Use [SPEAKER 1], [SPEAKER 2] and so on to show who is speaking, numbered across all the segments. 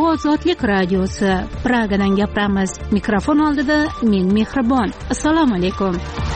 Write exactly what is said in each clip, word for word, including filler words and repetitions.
[SPEAKER 1] Ozodlik radiosi Pragadan gapiramiz. Mikrofon oldida men Mehribon. Assalomu alaykum.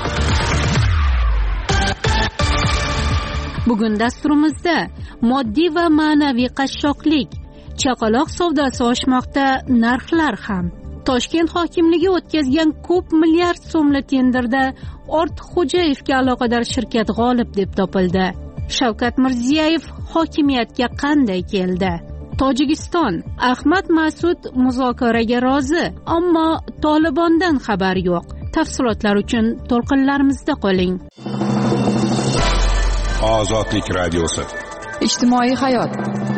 [SPEAKER 1] Bugun dasturimizda moddiy va ma'naviy qashshoqlik, chaqaloq savdosi oshmoqda, narxlar ham. Toshkent hokimligi o'tkazgan ko'p milliard so'mli tenderda Ortiqxo'jayevga aloqador shirkat g'olib deb topildi. Shavkat Mirziyoyev hokimiyatga qanday keldi? Tojikiston: Ahmad Mas'ud muzokaraga rozi, ammo Tolibondan xabar yo'q. Tafsilotlar uchun to'lqinlarimizda qoling.
[SPEAKER 2] Ozodlik radiosi.
[SPEAKER 3] Ijtimoiy hayot.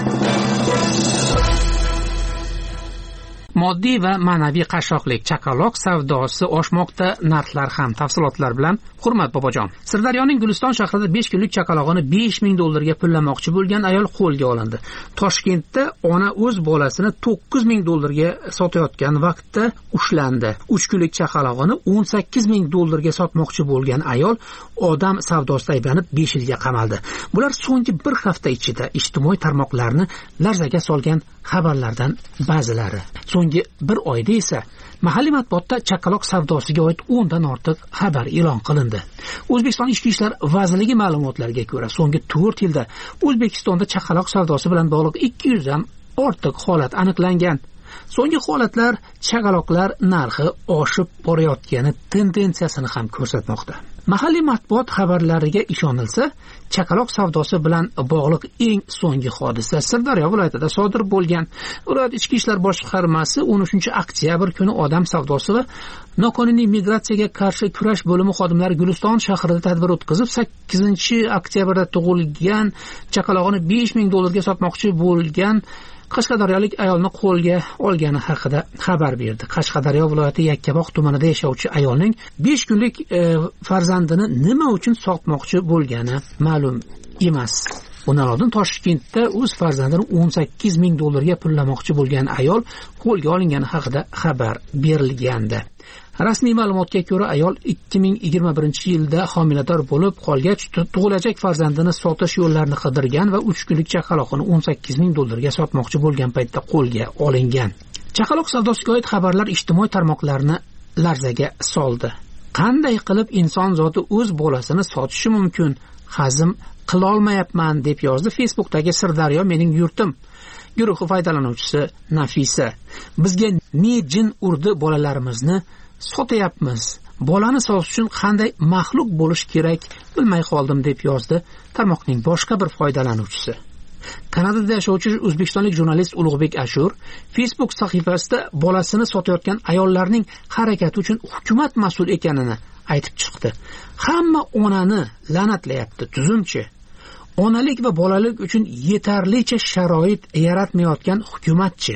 [SPEAKER 4] Moddiy va ma'naviy qashshoqlik, chaqaloq savdosi oshmoqda, narxlar ham. Tafsilotlar bilan Hurmat Bobojon. Sirdaryoning Guliston shahrida besh kunlik chaqalog'ini besh ming dollarga pullamoqchi bo'lgan ayol qo'lga olindi. Toshkentda ona o'z bolasini to'qqiz ming dollarga sotayotgan vaqtda ushlandi. uch kunlik chaqalog'ini o'n sakkiz ming dollarga sotmoqchi bo'lgan ayol odam savdosida ayblanib besh yilga qamaldi. Bular so'nggi bir hafta ichida ijtimoiy tarmoqlarni larzaga solgan xabarlardan ba'zilari. So'nggi bir oyda esa mahalliy matbuotda chaqaloq savdosiga oid o'n dan ortiq xabar e'lon qilindi. O'zbekiston Ichki ishlar vazirligi ma'lumotlariga ko'ra, so'nggi to'rt yilda O'zbekistonda chaqaloq savdosi bilan bog'liq ikki yuz dan ortiq holat aniqlangan. So'nggi holatlar chaqaloqlar narxi oshib borayotgani tendensiyasini ham ko'rsatmoqda. Mahalliy matbuot xabarlariga ishonilsa, chaqaloq savdosi bilan bog'liq eng so'nggi hodisa Sirdaryo viloyatida sodir bo'lgan. Viloyat Ichki ishlar boshqarmasi o'n uchinchi oktyabr kuni odam savdosi va noqonuniy migratsiyaga qarshi kurash bo'limi xodimlari Guliston shahrida tadbir o'tkazib, sakkizinchi oktyabrda tug'ilgan chaqalog'ini besh ming dollarga sotmoqchi bo'lgan Qashqadaryolik ayolni qo'lga olgani haqida xabar berdi. Qashqadaryo viloyati Yakkabog' tumanida yashovchi ayolning besh kunlik e, farzandini nima uchun sotmoqchi bo'lgani ma'lum emas. Bundan oldin Toshkentda o'z farzandini o'n sakkiz ming dollarga pullamoqchi bo'lgan ayol qo'lga olingani haqida xabar berilgandi. Rasmiy ma'lumotga ko'ra, ayol ikki ming yigirma birinchi yilda homilador bo'lib qolgach, tug'ilajak farzandini sotish yo'llarini qidirgan va uch kunlik chaqaloqni o'n sakkiz ming dollarga sotmoqchi bo'lgan paytda qo'lga olingan. Chaqaloq savdosiga oid xabarlar ijtimoiy tarmoqlarni larzaga soldi. Qanday qilib inson zoti o'z bolasini sotishi mumkin? Hazm qila olmayapman deb yozdi Facebookdagi Sirdaryo mening yurtim guruhi foydalanuvchisi Nafisa. Bizga ne jin urdi, bolalarimizni sotyapmiz. Bolani sotish uchun qanday maxluq bo'lish kerak bilmay qoldim deb yozdi tarmoqning boshqa bir foydalanuvchisi. Kanadada yashovchi o'zbekistonlik jurnalist Ulug'bek Ashur Facebook sahifasida bolasini sotayotgan ayollarning harakati uchun hukumat mas'ul ekanini aytib chiqdi. Hamma onani la'natlayapti, tuzumchi. Onalik va bolalik uchun yetarlicha sharoit yaratmayotgan hukumatchi.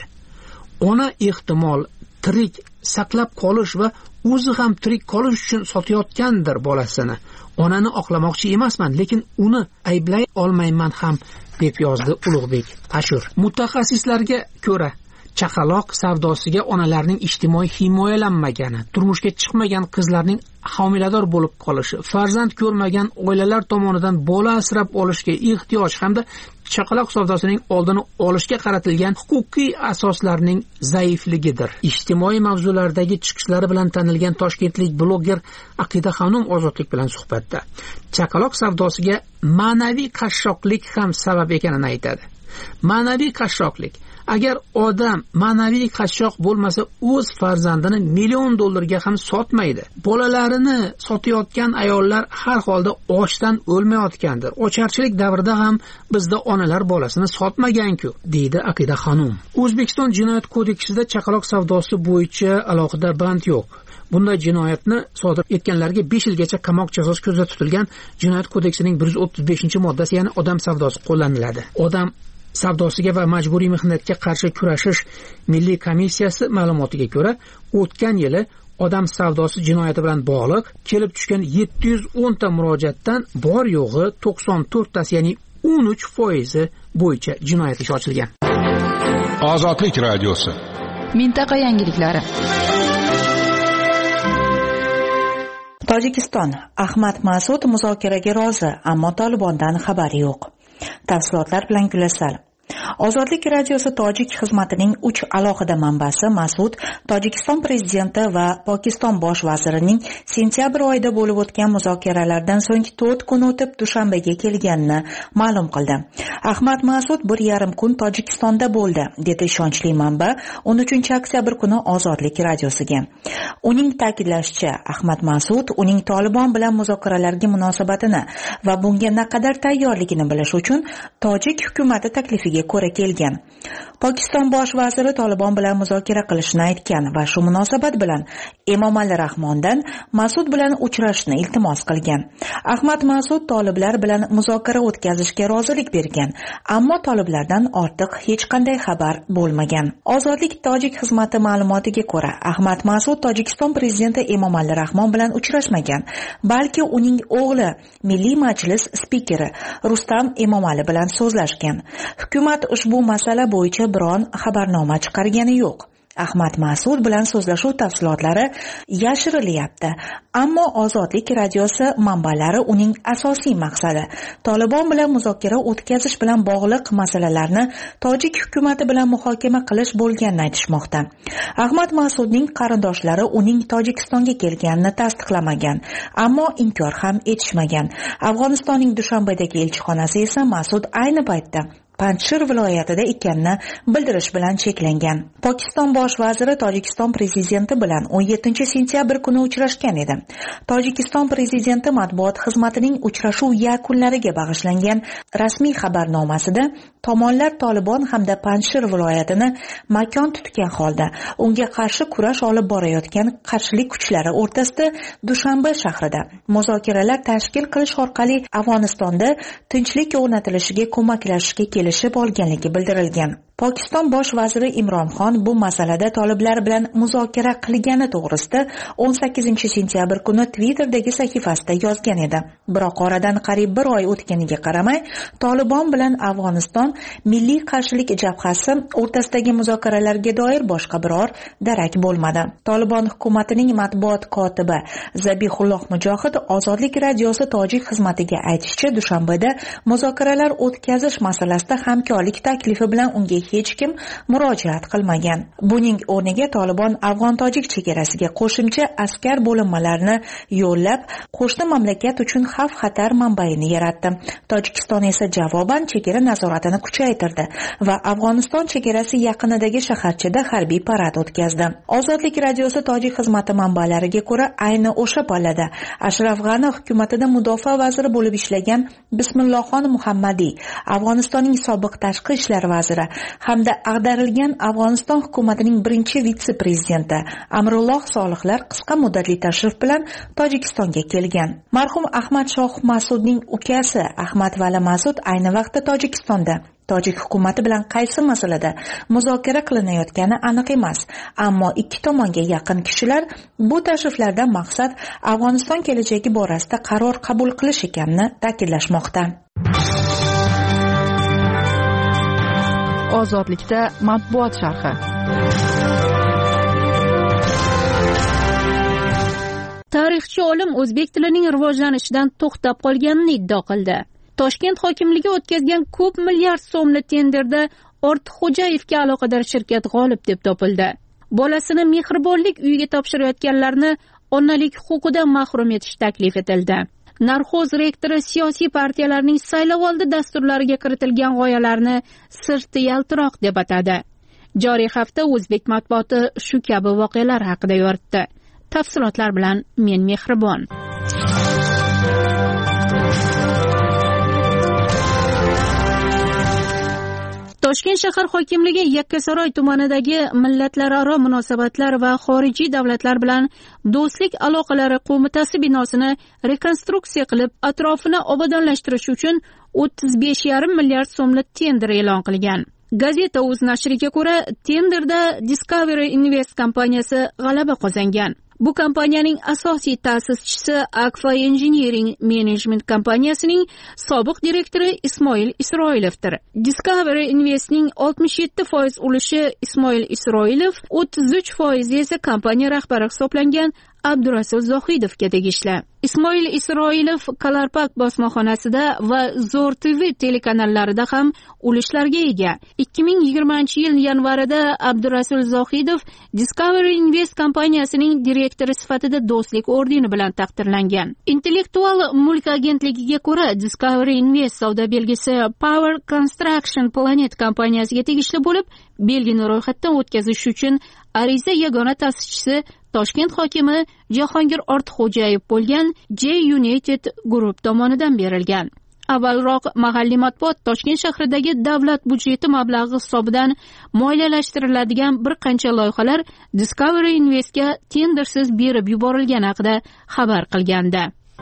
[SPEAKER 4] Ona ehtimol tirik saqlab qolish va o'zi ham tirik qolish uchun sotayotgandir bolasini. Onani oqlamoqchi emasman, lekin uni ayblay olmayman ham deb yozdi Ulug'bek Ashur. Mutaxassislarga ko'ra, chaqaloq savdosiga onalarning ijtimoiy himoyalanmagani, turmushga chiqmagan qizlarning homilador bo'lib qolishi, farzand ko'rmagan oilalar tomonidan bola asrab olishga ehtiyoj hamda chaqaloq savdosining oldini olishga qaratilgan huquqiy asoslarning zaifligidir. Ijtimoiy mavzulardagi chiqishlari bilan tanilgan toshkentlik bloger Aqida Xonum Ozodlik bilan suhbatda chaqaloq savdosiga ma'naviy qashshoqlik ham sabab ekanini aytadi. Ma'naviy qashshoqlik: agar odam ma'naviy qashshoq bo'lmasa, o'z farzandini million dollarga ham sotmaydi. Bolalarini sotayotgan ayollar har holda ochdan o'lmayotgandir. Ocharchilik davrida ham bizda onalar bolasini sotmagan-ku, deydi Aqida Xonum. O'zbekiston Jinoyat kodeksida chaqaloq savdosi bo'yicha alohida band yo'q. Bunday jinoyatni sodir etganlarga besh yilgacha qamoq jazosi ko'zda tutilgan Jinoyat kodeksining bir yuz o'ttiz beshinchi moddasi, ya'ni odam savdosi qo'llaniladi. Odam savdosiga va majburiy mehnatga qarshi kurashish milliy komissiyasi ma'lumotiga ko'ra, o'tgan yili odam savdosi jinoyati bilan bog'liq kelib tushgan yetti yuz o'n ta murojaatdan bor yo'g'i to'qson to'rt tasi, ya'ni o'n uch foizi bo'yicha jinoyat ishi ochilgan.
[SPEAKER 2] Ozodlik radiosi.
[SPEAKER 3] Mintaqa yangiliklari.
[SPEAKER 5] Tojikiston: Ahmad Mas'ud muzokaraga rozi, ammo Tolibondan xabar yo'q. Tafsilotlar bilan Gulasal. Ozodlik radiosi tojik xizmatining uch alohida manbasi Mas'ud Tojikiston prezidenti va Pokiston bosh vazirining sentyabr oyida bo'lib o'tgan muzokaralardan so'ng to'rt kun o'tib Dushanbaga kelganini ma'lum qildi. Ahmad Mas'ud bir yarim kun Tojikistonda bo'ldi, dedi ishonchli manba o'n uchinchi oktyabr kuni Ozodlik radiosiga. Uning ta'kidlashicha, Ahmad Mas'ud uning Tolibon bilan muzokaralarga munosabatini va bunga naqadar tayyorligini bilish uchun tojik hukumati taklifiga ko'ra kelgan. Pokiston bosh vaziri Tolibon bilan muzokara qilishni aytgan va shu munosabat bilan Emomali Rahmondan Mas'ud bilan uchrashishni iltimos qilgan. Ahmad Mas'ud toliblar bilan muzokara o'tkazishga rozilik bergan, ammo toliblardan ortiq hech qanday xabar bo'lmagan. Ozodlik tojik xizmati ma'lumotiga ko'ra, Ahmad Mas'ud Tojikiston prezidenti Emomali Rahmon bilan uchrashmagan, balki uning o'g'li Milliy majlis spikeri Rustam Emomali bilan so'zlashgan. Hukumat ushbu masala bo'yicha biron xabarnoma chiqargani yo'q. Ahmad Mas'ud bilan so'zlashuv tafsilotlari yashirilyapti, ammo Ozodlik radiosi manbalari uning asosiy maqsadi Tolibon bilan muzokara o'tkazish bilan bog'liq masalalarni tojik hukumati bilan muhokama qilish bo'lganini aytishmoqda. Ahmad Mas'udning qarindoshlari uning Tojikistonga kelganini tasdiqlamagan, ammo inkor ham etishmagan. Afg'onistonning Dushanbadagi elchixonasi esa Mas'ud ayni paytda Panjshir viloyatida ekanini bildirish bilan cheklangan. Pokiston bosh vaziri Tojikiston prezidenti bilan o'n yettinchi sentyabr kuni uchrashgan edi. Tojikiston prezidenti matbuot xizmatining uchrashuv yakunlariga bag'ishlangan rasmiy xabarnomasida tomonlar Tolibon hamda Panjshir viloyatini makon tutgan holda unga qarshi kurash olib borayotgan qarshilik kuchlari o'rtasida Dushanba shahrida muzokaralar tashkil qilish orqali Afg'onistonda tinchlik o'rnatilishiga ko'maklashishga kelishib olganligi bildirilgan. Pokiston bosh vaziri Imron Xon bu masalada toliblar bilan muzokara qilgani to'g'risida o'n sakkizinchi sentyabr kuni Twitter'dagi sahifasida yozgan edi. Biroq oradan qariyb bir oy o'tganiga qaramay, Tolibon bilan Afg'oniston Milliy qarshilik jabhasi o'rtasidagi muzokaralarga doir boshqa biror darak bo'lmadi. Tolibon hukumatining matbuot kotibi Zabihulloh Mujohid Ozodlik radiosi tojik xizmatiga aytishicha, Dushanbada muzokaralar o'tkazish masalasida hamkorlik taklifi bilan unga hech kim murojaat qilmagan. Buning o'rniga Tolibon afg'on-tojik chegarasiga qo'shimcha askar bo'linmalarini yo'llab, qo'shni mamlakat uchun xavf-xatar manbaini yaratdi. Tojikiston esa javoban chegara nazoratini kuchaytirdi va Afg'oniston chegarasi yaqinidagi shaharchada harbiy parad o'tkazdi. Ozodlik radiosi tojik xizmati manbalariga ko'ra, ayni o'sha pallada Ashraf G'ani hukumatida mudofaa vaziri bo'lib ishlagan Bismillohxon Muhammadiy, Afg'onistonning sobiq tashqi ishlar vaziri hamda ag'darilgan Afg'oniston hukumatining birinchi vitse-prezidenti Amrulloh Solihlar qisqa muddatli tashrif bilan Tojikistonga kelgan. Marhum Ahmad Shoh Mas'udning ukasi Ahmad Vali Mas'ud ayni vaqtda Tojikistonda. Tojik hukumati bilan qaysi masalada muzokara qilinayotgani aniq emas, ammo ikki tomonga yaqin kishilar bu tashriflardan maqsad Afg'oniston kelajagi borasida qaror qabul qilish ekanini ta'kidlashmoqda.
[SPEAKER 3] Ozodlikda matbuot sharhi.
[SPEAKER 1] Tarixchi olim o'zbek tilining rivojlanishidan to'xtab qolganini iddao qildi. Toshkent hokimligi o'tkazgan ko'p milliard so'mli tenderda Ortiqxo'jayevga aloqador shirkat g'olib deb topildi. Bolasini mehribonlik uyiga topshirayotganlarni onalik huquqidan mahrum etish taklif etildi. Narxo'z rektori siyosiy partiyalarning saylovoldi dasturlariga kiritilgan g'oyalarni sirti yaltiroq deb atadi. Joriy hafta o'zbek matbuoti shu kabi voqealar haqida yoritdi. Tafsilotlar bilan men Mehribon. Toshkent shahar hokimligi Yakkasaroy tumanidagi millatlararo munosabatlar va xorijiy davlatlar bilan do'stlik aloqalari qo'mitasi binosini rekonstruksiya qilib, atrofini obodonlashtirish uchun o'ttiz besh yarim milliard so'mli tender e'lon qilgan. Gazeta o'z nashriga ko'ra, tenderda Discovery Invest kompaniyasi g'alaba qozongan. Bu kompaniyaning asosiy ta'sischisi Akfa Engineering Management kompaniyasining sobiq direktori Ismoil Isroilovdir. Discovery Investning oltmish yetti foiz ulushi Ismoil Isroilov, o'ttiz uch foiz esa kompaniya rahbari hisoblangan Abdurasul Zohidovga tegishli. Ismoil Isroilov Kalarpak bosmaxonasida va Zo'r T V telekanallarida ham ulushlarga ega. ikki ming yigirmanchi yil yanvarida Abdurasul Zohidov Discovery Invest kompaniyasining direktori sifatida do'stlik ordeni bilan taqdirlangan. Intellektual mulk agentligiga ko'ra, Discovery Invest savdo belgisi Power Construction Planet kompaniyasiga tegishli bo'lib, belgini ro'yxatdan o'tkazish uchun ariza yagona ta'sischisi Toshkent hokimi Jahongir Ortiqxo'jayev bo'lgan J United Group tomonidan berilgan. Avvalroq mahalliy matbuot Toshkent shahridagi davlat budjeti mablag'i hisobidan moliyalashtiriladigan bir qancha loyihalar Discovery Investga tendersiz berib yuborilgani haqida xabar qilgandi.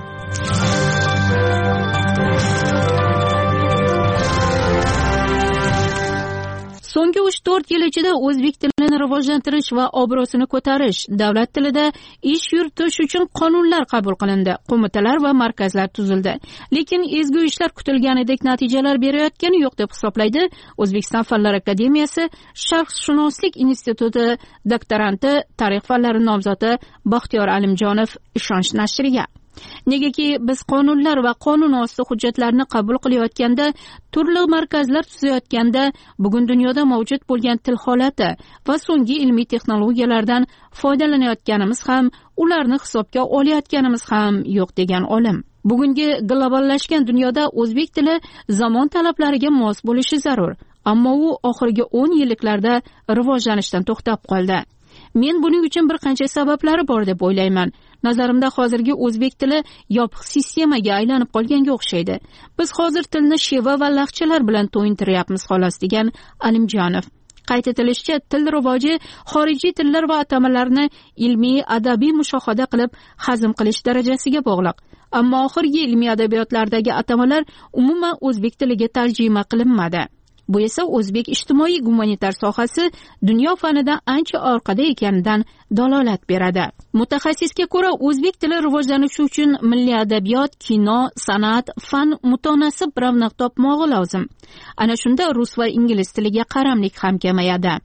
[SPEAKER 1] So'nggi uch to'rt yil ichida o'zbek tilini rivojlantirish va obro'sini ko'tarish, davlat tilida ish yuritish uchun qonunlar qabul qilindi, qo'mitalar va markazlar tuzildi. Lekin ezgu ishlar kutilganidek natijalar berayotgani yo'q deb hisoblaydi O'zbekiston Fanlar akademiyasi Sharqshunoslik instituti doktoranti, tarix fanlari nomzodi Baxtiyor Alimjonov ishonch nashriga. Negaki biz qonunlar va qonun osti hujjatlarni qabul qilayotganda, turli markazlar tuzayotganda, bugun dunyoda mavjud bo'lgan til holati va so'nggi ilmiy texnologiyalardan foydalanayotganimiz ham, ularni hisobga olayotganimiz ham yo'q degan olim. Bugungi globallashgan dunyoda o'zbek tili zamon talablariga mos bo'lishi zarur, ammo u oxirgi o'n yilliklarda rivojlanishdan to'xtab qoldi. Men buning uchun bir qancha sabablari bor deb o'ylayman. Nazarimda hozirgi o'zbek tili yopiq sistemaga aylanib qolganga o'xshaydi. Biz hozir tilni sheva va laqchalar bilan to'yintiryapmiz xolos, degan Alimjonov. Qayd etilishicha, til rivoji xorijiy tillar va atamalarni ilmiy, adabiy mushohada qilib hazm qilish darajasiga bog'liq. Ammo oxirgi ilmiy adabiyotlardagi atamalar umuman o'zbek tiliga tarjima qilinmadi. Bu esa o'zbek ijtimoiy gumanitar sohasi dunyo fanidan ancha orqada ekanidan dalolat beradi. Mutaxassisga ko'ra, o'zbek tili rivojlanishi uchun milliy adabiyot, kino, san'at, fan mutanosib ravnaq topmog'i lozim. Ana shunda rus va ingliz tiliga qaramlik ham kamayadi.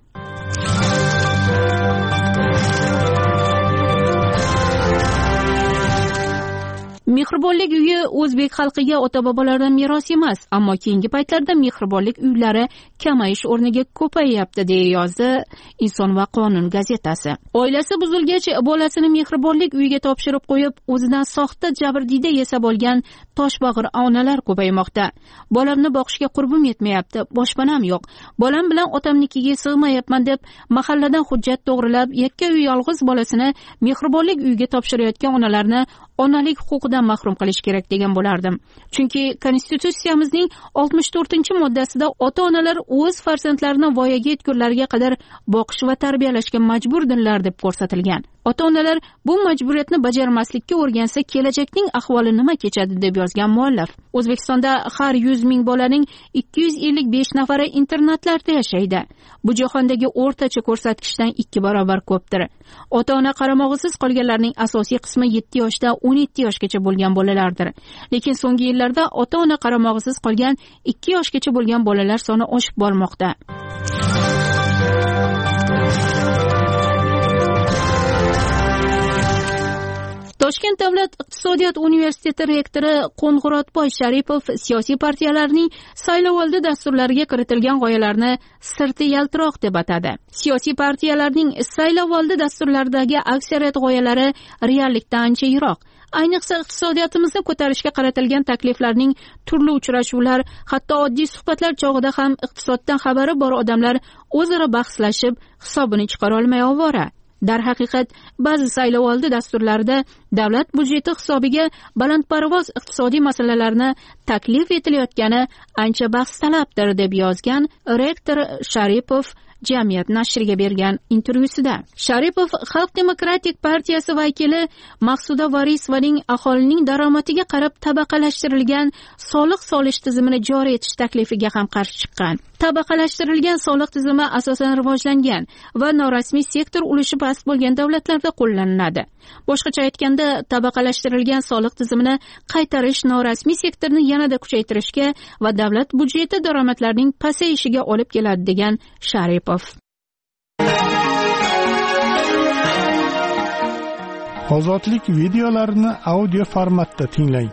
[SPEAKER 1] Mehribonlik uyi o'zbek xalqiga ota-bobolardan meros emas, ammo keyingi paytlarda mehribonlik uylari kamayish o'rniga ko'payyapti, deya yozdi Inson va qonun gazetasi. Oilasi buzilgach, bolasini mehribonlik uyiga topshirib qo'yib, o'zidan soxta jabrdiyda yasab olgan toshbag'ir onalar ko'paymoqda. Bolamni boqishga qurbim yetmayapti, boshpanam yo'q. Bolam bilan otamnikiga sig'mayapman deb mahalladan hujjat to'g'rilab, yakka uy yolg'iz bolasini mehribonlik uyiga topshirayotgan onalarni onalik huquqidan mahrum qilish kerak degan bo'lardim. Chunki konstitutsiyamizning oltmish to'rtinchi moddasida ota-onalar o'z farzandlarini voyaga yetgunlariga qadar boqish va tarbiyalashga majburdirlar deb ko'rsatilgan. Ota-onalar bu majburiyatni bajarmaslikka o'rgansa, kelajakning ahvoli nima kechadi, deb yozgan muallif. O'zbekistonda har yuz ming bolaning ikki yuz ellik besh nafari internatlarda yashaydi. Bu jahondagi o'rtacha ko'rsatkichdan ikki barobar ko'pdir. Ota-ona qaramog'isiz qolganlarning asosiy qismi yetti yoshda o'n yetti yoshgacha bo'lgan bolalardir. Lekin so'nggi yillarda ota-ona qaramog'isiz qolgan ikki yoshgacha bo'lgan bolalar soni oshib bormoqda. Toshkent davlat iqtisodiyot universiteti rektori Qo'ng'irotboy Sharipov siyosiy partiyalarning saylovoldi dasturlariga kiritilgan g'oyalarni sirti yaltiroq deb atadi. Siyosiy partiyalarning saylovoldi dasturlaridagi aksariyat g'oyalari reallikdan ancha yiroq. Ayniqsa iqtisodiyotimizni ko'tarishga qaratilgan takliflarning turli uchrashuvlar, hatto oddiy suhbatlar chog'ida ham iqtisoddan xabari bor odamlar o'zaro bahslashib hisobini chiqara olmay ovora. Darhaqiqat, ba'zi saylovoldi dasturlarida davlat budjeti hisobiga balandparvoz iqtisodiy masalalarni taklif etilayotgani ancha bahs talabdir, deb yozgan rektor Sharipov Jamiyat nashriga bergan intervyusida. Sharipov Xalq demokratik partiyasi vakili Maqsuda Varisovaning aholining daromadiga qarab tabaqalashtirilgan soliq solish tizimini joriy etish taklifiga ham qarshi chiqqan. Tabaqalashtirilgan soliq tizimi asosan rivojlangan va norasmiy sektor ulushi past bo'lgan davlatlarda qo'llaniladi. Boshqacha aytganda, tabaqalashtirilgan soliq tizimini qaytarish norasmiy sektorni yanada kuchaytirishga va davlat budjeti daromadlarining pasayishiga olib keladi, degan Sharipov.
[SPEAKER 6] Ozodlik videolarini audio formatda tinglang.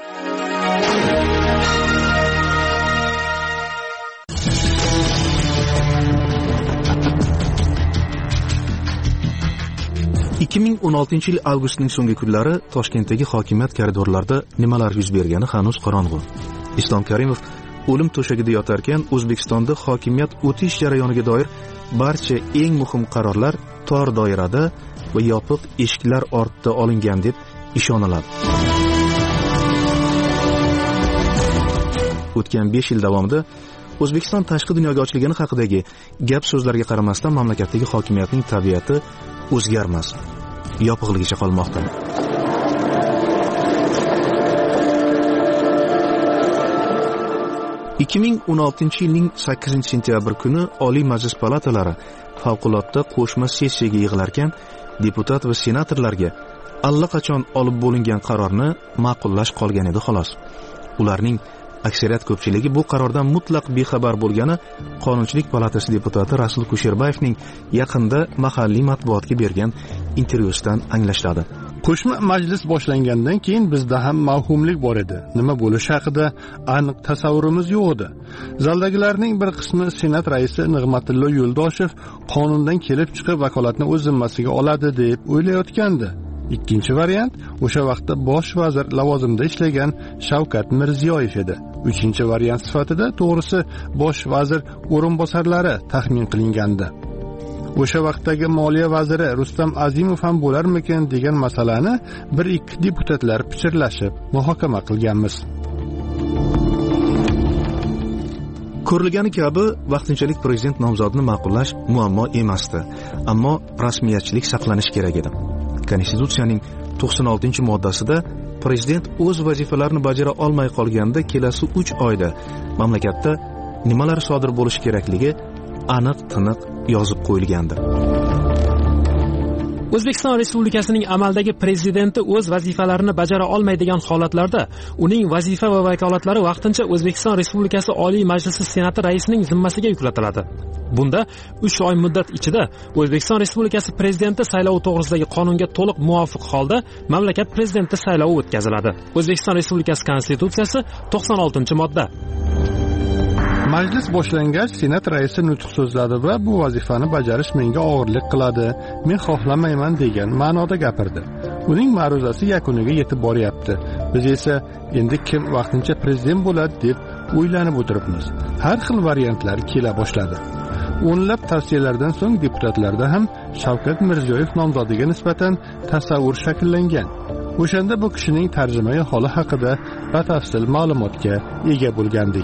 [SPEAKER 7] ikki ming o'n oltinchi yil avgustning so'nggi kunlari Toshkentdagi hokimiyat koridorlarida nimalar yuz bergani hanuz qorong'u. Islom Karimov o'lim to'shagida yotarkan O'zbekistonda hokimiyat o'tish jarayoniga doir barcha eng muhim qarorlar tor doirada va yopiq eshiklar ortida olingan deb ishoniladi. O'tgan besh yil davomida O'zbekiston tashqi dunyoga ochilgani haqidagi gap so'zlarga qaramasdan mamlakatdagi hokimiyatning tabiati o'zgarmas, yopiqligicha qolmoqda. ikki ming o'n oltinchi yilning sakkizinchi sentyabr kuni Oliy Majlis palatalari favqulodda qo'shma sessiyaga yig'ilarkan, deputat va senatorlarga allaqachon olib bo'lingan qarorni ma'qullash qolgan edi xolos. Ularning aksariyat ko'pchiligi bu qarordan mutlaq bexabar bo'lgani Qonunchilik palatasi deputati Rasul Kusherbayevning yaqinda mahalliy matbuotga bergan intervyusidan anglashiladi.
[SPEAKER 6] Qo'shma majlis boshlangandan keyin bizda ham mavhumlik bor edi. Nima bo'lishi haqida aniq tasavvurimiz yo'q edi. Zaldagilarning bir qismi Senat raisi Nig'matilla Yo'ldoshev qonundan kelib chiqib vakolatni o'z zimmasiga oladi deb o'ylayotgandi. Ikkinchi variant o'sha vaqtda bosh vazir lavozimida ishlagan Shavkat Mirziyoyev edi. Uchinchi variant sifatida to'g'risi bosh vazir o'rinbosarlari taxmin qilingandi. O'sha vaqtdagi moliya vaziri Rustam Azimov ham bo'larmikin degan masalani bir ikki deputatlar pichirlashib muhokama qilganmiz.
[SPEAKER 7] Ko'rilgani kabi vaqtinchalik prezident nomzodini ma'qullash muammo emasdi, ammo rasmiyatchilik saqlanish kerak edi. Konstitutsiyaning to'qson oltinchi moddasida prezident o'z vazifalarini bajara olmay qolganda kelasi uch oyda mamlakatda nimalar sodir bo'lishi kerakligi aniq tiniq yozib qo'yilgandi.
[SPEAKER 8] O'zbekiston Respublikasining amaldagi prezidenti o'z vazifalarini bajara olmaydigan holatlarda uning vazifa va vakolatlari vaqtincha O'zbekiston Respublikasi Oliy Majlisi Senati raisining zimmasiga yuklatiladi. Bunda uch oy muddat ichida O'zbekiston Respublikasi prezidenti saylovi to'g'risidagi qonunga to'liq muvofiq holda mamlakat prezidenti saylovi o'tkaziladi. O'zbekiston Respublikasi Konstitutsiyasi to'qson oltinchi modda.
[SPEAKER 6] Majlis boshlangach Senat raisi nutq so'zladi va bu vazifani bajarish menga og'irlik qiladi, men xohlamayman degan ma'noda gapirdi. Uning ma'ruzasi yakuniga yetib boryapti. Biz esa endi kim vaqtincha prezident bo'ladi deb o'ylanib o'tiribmiz. Har xil variantlar kela boshladi. O'nlab tavsiyalardan so'ng deputatlarda ham Shavkat Mirziyoyev nomzodiga nisbatan tasavvur shakllangan. O'shanda bu kishining tarjimai holi haqida batafsil ma'lumotga ega bo'lgandik.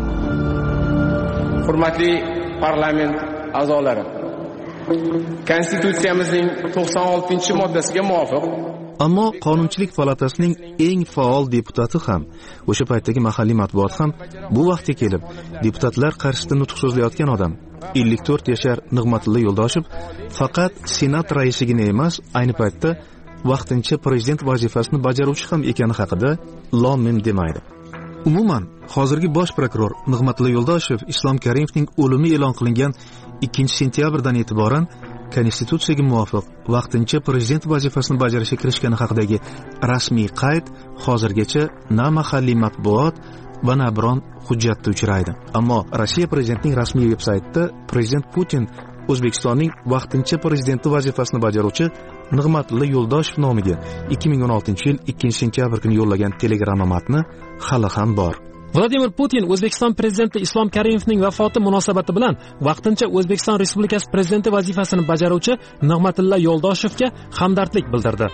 [SPEAKER 9] Hurmatli parlament a'zolari, Konstitutsiyamizning to'qson oltinchi moddasiga muvofiq
[SPEAKER 7] ammo Qonunchilik palatasining eng faol deputati ham, o'sha paytdagi mahalliy matbuot ham bu vaqtga kelib deputatlar qarshisida nutq so'zlayotgan odam ellik to'rt yashar Nig'matilla Yo'ldoshev faqat Senat raisigina emas, ayni paytda vaqtincha prezident vazifasini bajaruvchi ham ekani haqida lom-mim demaydi. Umuman, hozirgi bosh prokuror Nig'matilla Yo'ldoshev Islom Karimovning o'limi e'lon qilingan ikkinchi sentyabrdan e'tiboran Konstitutsiyaga muvofiq vaqtincha prezident vazifasini bajarishga kirishgani haqidagi rasmiy qayd hozirgacha na mahalliy matbuot va na biron hujjatda uchraydi. Ammo Rossiya prezidentining rasmiy veb-saytida prezident Putin O'zbekistonning vaqtincha prezidenti vazifasini bajaruvchi Nig'matilla Yo'ldoshev nomiga ikki ming o'n oltinchi yil ikkinchi sentyabr kuni yo'llagan telegramma matni hali ham bor.
[SPEAKER 8] Vladimir Putin O'zbekiston prezidenti Islom Karimovning vafoti munosabati bilan vaqtincha O'zbekiston Respublikasi prezidenti vazifasini bajaruvchi Nig'matilla Yo'ldoshevga hamdardlik bildirdi.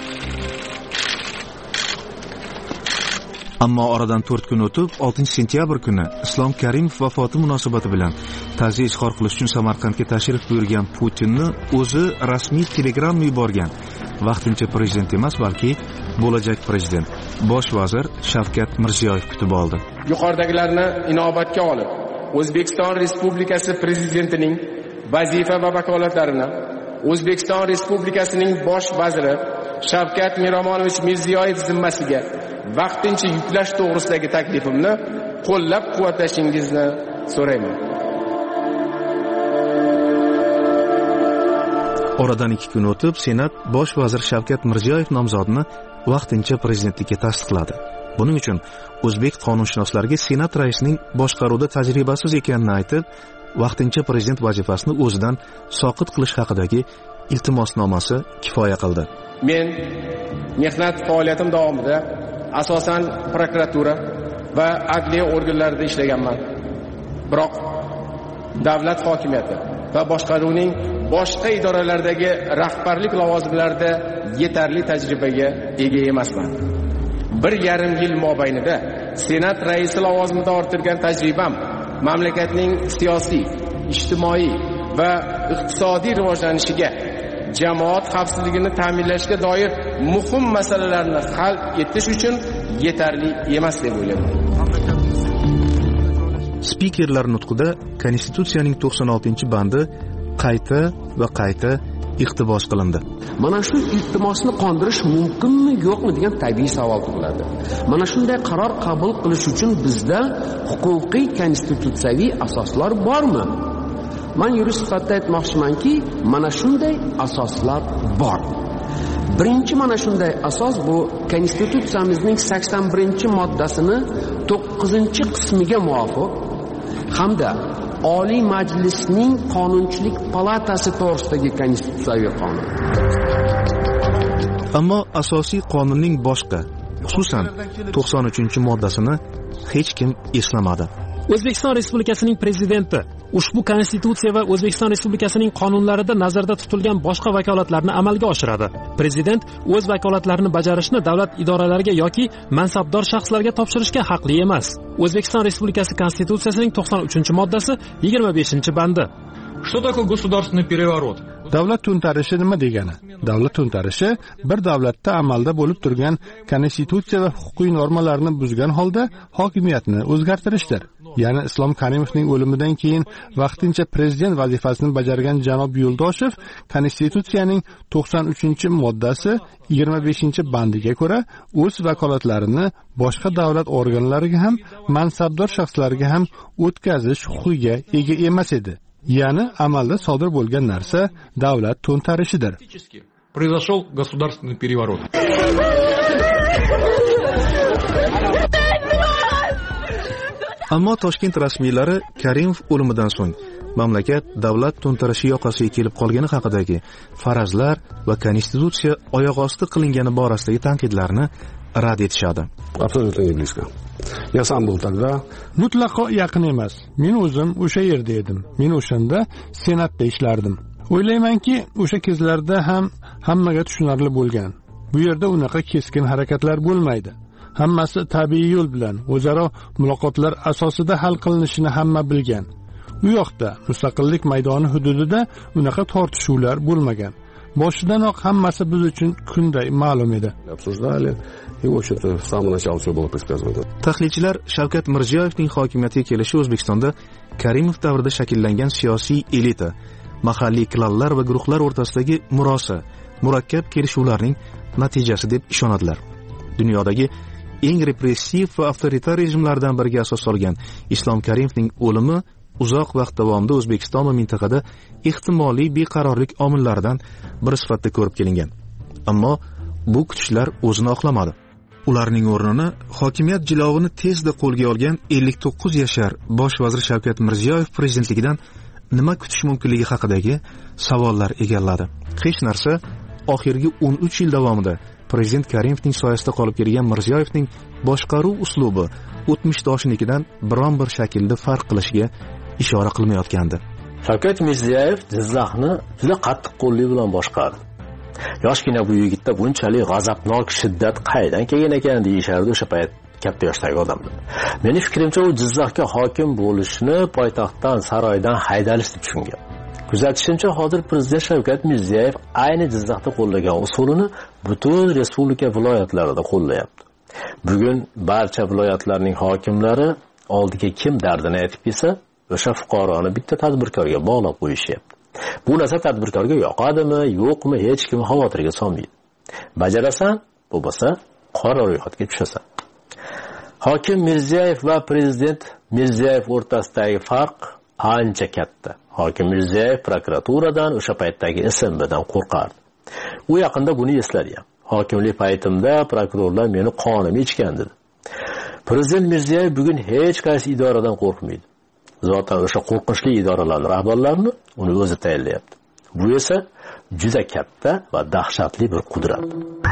[SPEAKER 7] Ammo oradan to'rt kun o'tib, oltinchi sentyabr kuni Islom Karimov vafoti munosabati bilan ta'ziya izhor qilish uchun Samarqandga tashrif buyurgan Putinni o'zi rasmiy telegramma yuborgan. Vaqtincha prezident emas, balki bo'lajak prezident bosh vazir Shavkat Mirziyoyev kutib oldi.
[SPEAKER 9] Yuqoridagilarni inobatga olib, O'zbekiston Respublikasi prezidentining vazifa va vakolatlarini O'zbekiston Respublikasining bosh vaziri Shavkat Miromonovich Mirziyoyev zimmasiga vaqtincha yuklash to'g'risidagi taklifimni qo'llab-quvvatlashingizni so'rayman.
[SPEAKER 7] Oradan ikki kun o'tib, Senat bosh vazir Shavkat Mirziyoyev nomzodini vaqtincha prezidentlikka tasdiqladi. Buning uchun o'zbek qonunshunoslariga Senat raisining boshqaruvda tajribasiz ekanini aytib, vaqtincha prezident vazifasini o'zidan soqit qilish haqidagi iltimosnomasi kifoya qildi.
[SPEAKER 9] Men mehnat faoliyatim davomida asosan prokuratura va adliya organlarida ishlaganman. Biroq davlat hokimiyati va boshqaruvning boshqa idoralardagi rahbarlik lavozimlarida yetarli tajribaga ega emasman. Bir yarim yil mobaynida Senat raisi lavozimida orttirgan tajribam mamlakatning siyosiy, ijtimoiy va iqtisodiy rivojlanishiga, jamoat xavfsizligini ta'minlashga doir muhim masalalarni hal etish uchun yetarli emas deb o'ylayman.
[SPEAKER 7] Spikerlar nutqida Konstitutsiyaning to'qson oltinchi bandi qayta va qayta iqtibos qilindi.
[SPEAKER 10] Mana shu iltimosni qondirish mumkinmi, yo'qmi degan tabiiy savol tug'iladi. Mana shunday qaror qabul qilish uchun bizda huquqiy konstitutsiyaviy asoslar bormi? Men yurist sifatida aytmoqchimanki, mana shunday asoslar bor. Birinchi mana shunday asos bu Konstitutsiyamizning sakson birinchi moddasini to'qqizinchi qismiga muvofiq hamda Oliy Majlisning Qonunchilik palatasi to'g'risidagi konstitutsiyaviy qonun.
[SPEAKER 7] Ammo asosiy qonunning boshqa, xususan to'qson uchinchi moddasini hech kim eslamadi.
[SPEAKER 8] O'zbekiston Respublikasining prezidenti ushbu konstitutsiya va O'zbekiston Respublikasining qonunlarida nazarda tutilgan boshqa vakolatlarni amalga oshiradi. Prezident o'z vakolatlarini bajarishni davlat idoralariga yoki mansabdor shaxslarga topshirishga haqli emas. O'zbekiston Respublikasi Konstitutsiyasining to'qson uchinchi moddasi yigirma beshinchi bandi.
[SPEAKER 11] Что такое государственный переворот?
[SPEAKER 6] Davlat to'ntarishi nima degani? Davlat to'ntarishi bir davlatda amalda bo'lib turgan konstitutsiya va huquqiy normalarni buzgan holda hokimiyatni o'zgartirishdir. Ya'ni Islom Karimovning o'limidan keyin vaqtincha prezident vazifasini bajargan janob Yo'ldoshev konstitutsiyaning to'qson uchinchi moddasi yigirma beshinchi bandiga ko'ra o'z vakolatlarini boshqa davlat organlariga ham, mansabdor shaxslarga ham o'tkazish huquqiga ega emas edi. Ya'ni amalda sodir bo'lgan narsa davlat to'ntarishidir.
[SPEAKER 11] Произошел государственный переворот.
[SPEAKER 7] Ammo Toshkent rasmiylari Karimov o'limidan so'ng mamlakat davlat to'ntarishi yoqasiga kelib qolgani haqidagi farazlar va konstitutsiya oyoq osti qilingani borasidagi tanqidlarni rad etishadi.
[SPEAKER 12] Абсолютно не близко. Я сам был тогда.
[SPEAKER 6] Mutlaqo yaqin emas. Men o'zim o'sha yerda edim. Men o'shanda Senatda ishlardim. O'ylaymanki, o'sha kezlarda ham hammaga tushunarli bo'lgan. Bu yerda unaqa keskin harakatlar bo'lmaydi. Hammasi tabiiy yo'l bilan o'zaro muloqotlar asosida hal qilinishini hamma bilgan. U yoqda mustaqillik maydoni hududida unaqa tortishuvlar bo'lmagan. Boshidanoq hammasi biz uchun kunday ma'lum edi.
[SPEAKER 12] Обсуждали, и в общем-то с самого начала все было предсказано.
[SPEAKER 7] Tahlilchilar Shavkat Mirziyoyevning hokimiyatga kelishi O'zbekistonda Karimov davrida shakllangan siyosiy elita, mahalliy klanlar va guruhlar o'rtasidagi murosa, murakkab kelishuvlarning natijasi deb ishonadilar. Dunyodagi eng repressiv va avtoritar rejimlardan biriga asos solgan Islom Karimovning o'limi uzoq vaqt davomida O'zbekiston va mintaqada ehtimoliy beqarorlik omillaridan biri sifatida ko'rib kelingan. Ammo bu kutishlar o'zini oqlamadi. Ularning o'rnini hokimiyat jilovini tezda qo'lga olgan ellik to'qqiz yashar bosh vazir Shavkat Mirziyoyev prezidentligidan nima kutish mumkinligi haqidagi savollar egalladi. Hech narsa oxirgi o'n uch yil davomida prezident Karimovning soyasida qolib kelgan Mirziyoyevning boshqaruv uslubi o'tmishdoshinikidan biron bir shaklda farq qilishiga ishora qilmayotgandi.
[SPEAKER 13] Shavkat Mirziyoyev Jizzaxni juda qattiq qo'llik bilan boshqardi. Yoshgina bu yigitda bunchalik g'azabnok shiddat qaydan kelgan ekan deyishardi o'sha payt katta yoshdagi odamlar. Meni fikrimcha u Jizzaxga hokim bo'lishni poytaxtdan, saroydan haydalish deb tushungan. Kuzatishimcha hozir prezident Shavkat Mirziyoyev ayni Jizzaxda qo'llagan usulini butun respublika viloyatlarida qo'llayapti. Bugun barcha viloyatlarning hokimlari oldiga kim dardini aytib kelsa, o'sha fuqaroni bitta tadbirkorga bog'lab qo'yishyapti. Bu narsa tadbirkorga yoqadimi, yo'qmi, hech kim xavotirga solmaydi. Bajarasan, bo'lmasa qora ro'yxatga tushasan. Hokim Mirziyoyev va prezident Mirziyoyev o'rtasidagi farq ancha katta. Hokim Mirziyoyev prokuraturadan o'sha paytdagi S M Bdan qo'rqardi. U yaqinda buni esladi ham. Hokimlik paytimda prokurorlar meni qonimni ichgan dedi. Prezident Mirziyoyev bugun hech qaysi idoradan qo'rqmaydi. Zotan o'sha qo'rqinchli idoralarning rahbarlarini uni o'zi tayinlayapti. Bu esa juda katta va dahshatli bir qudrat.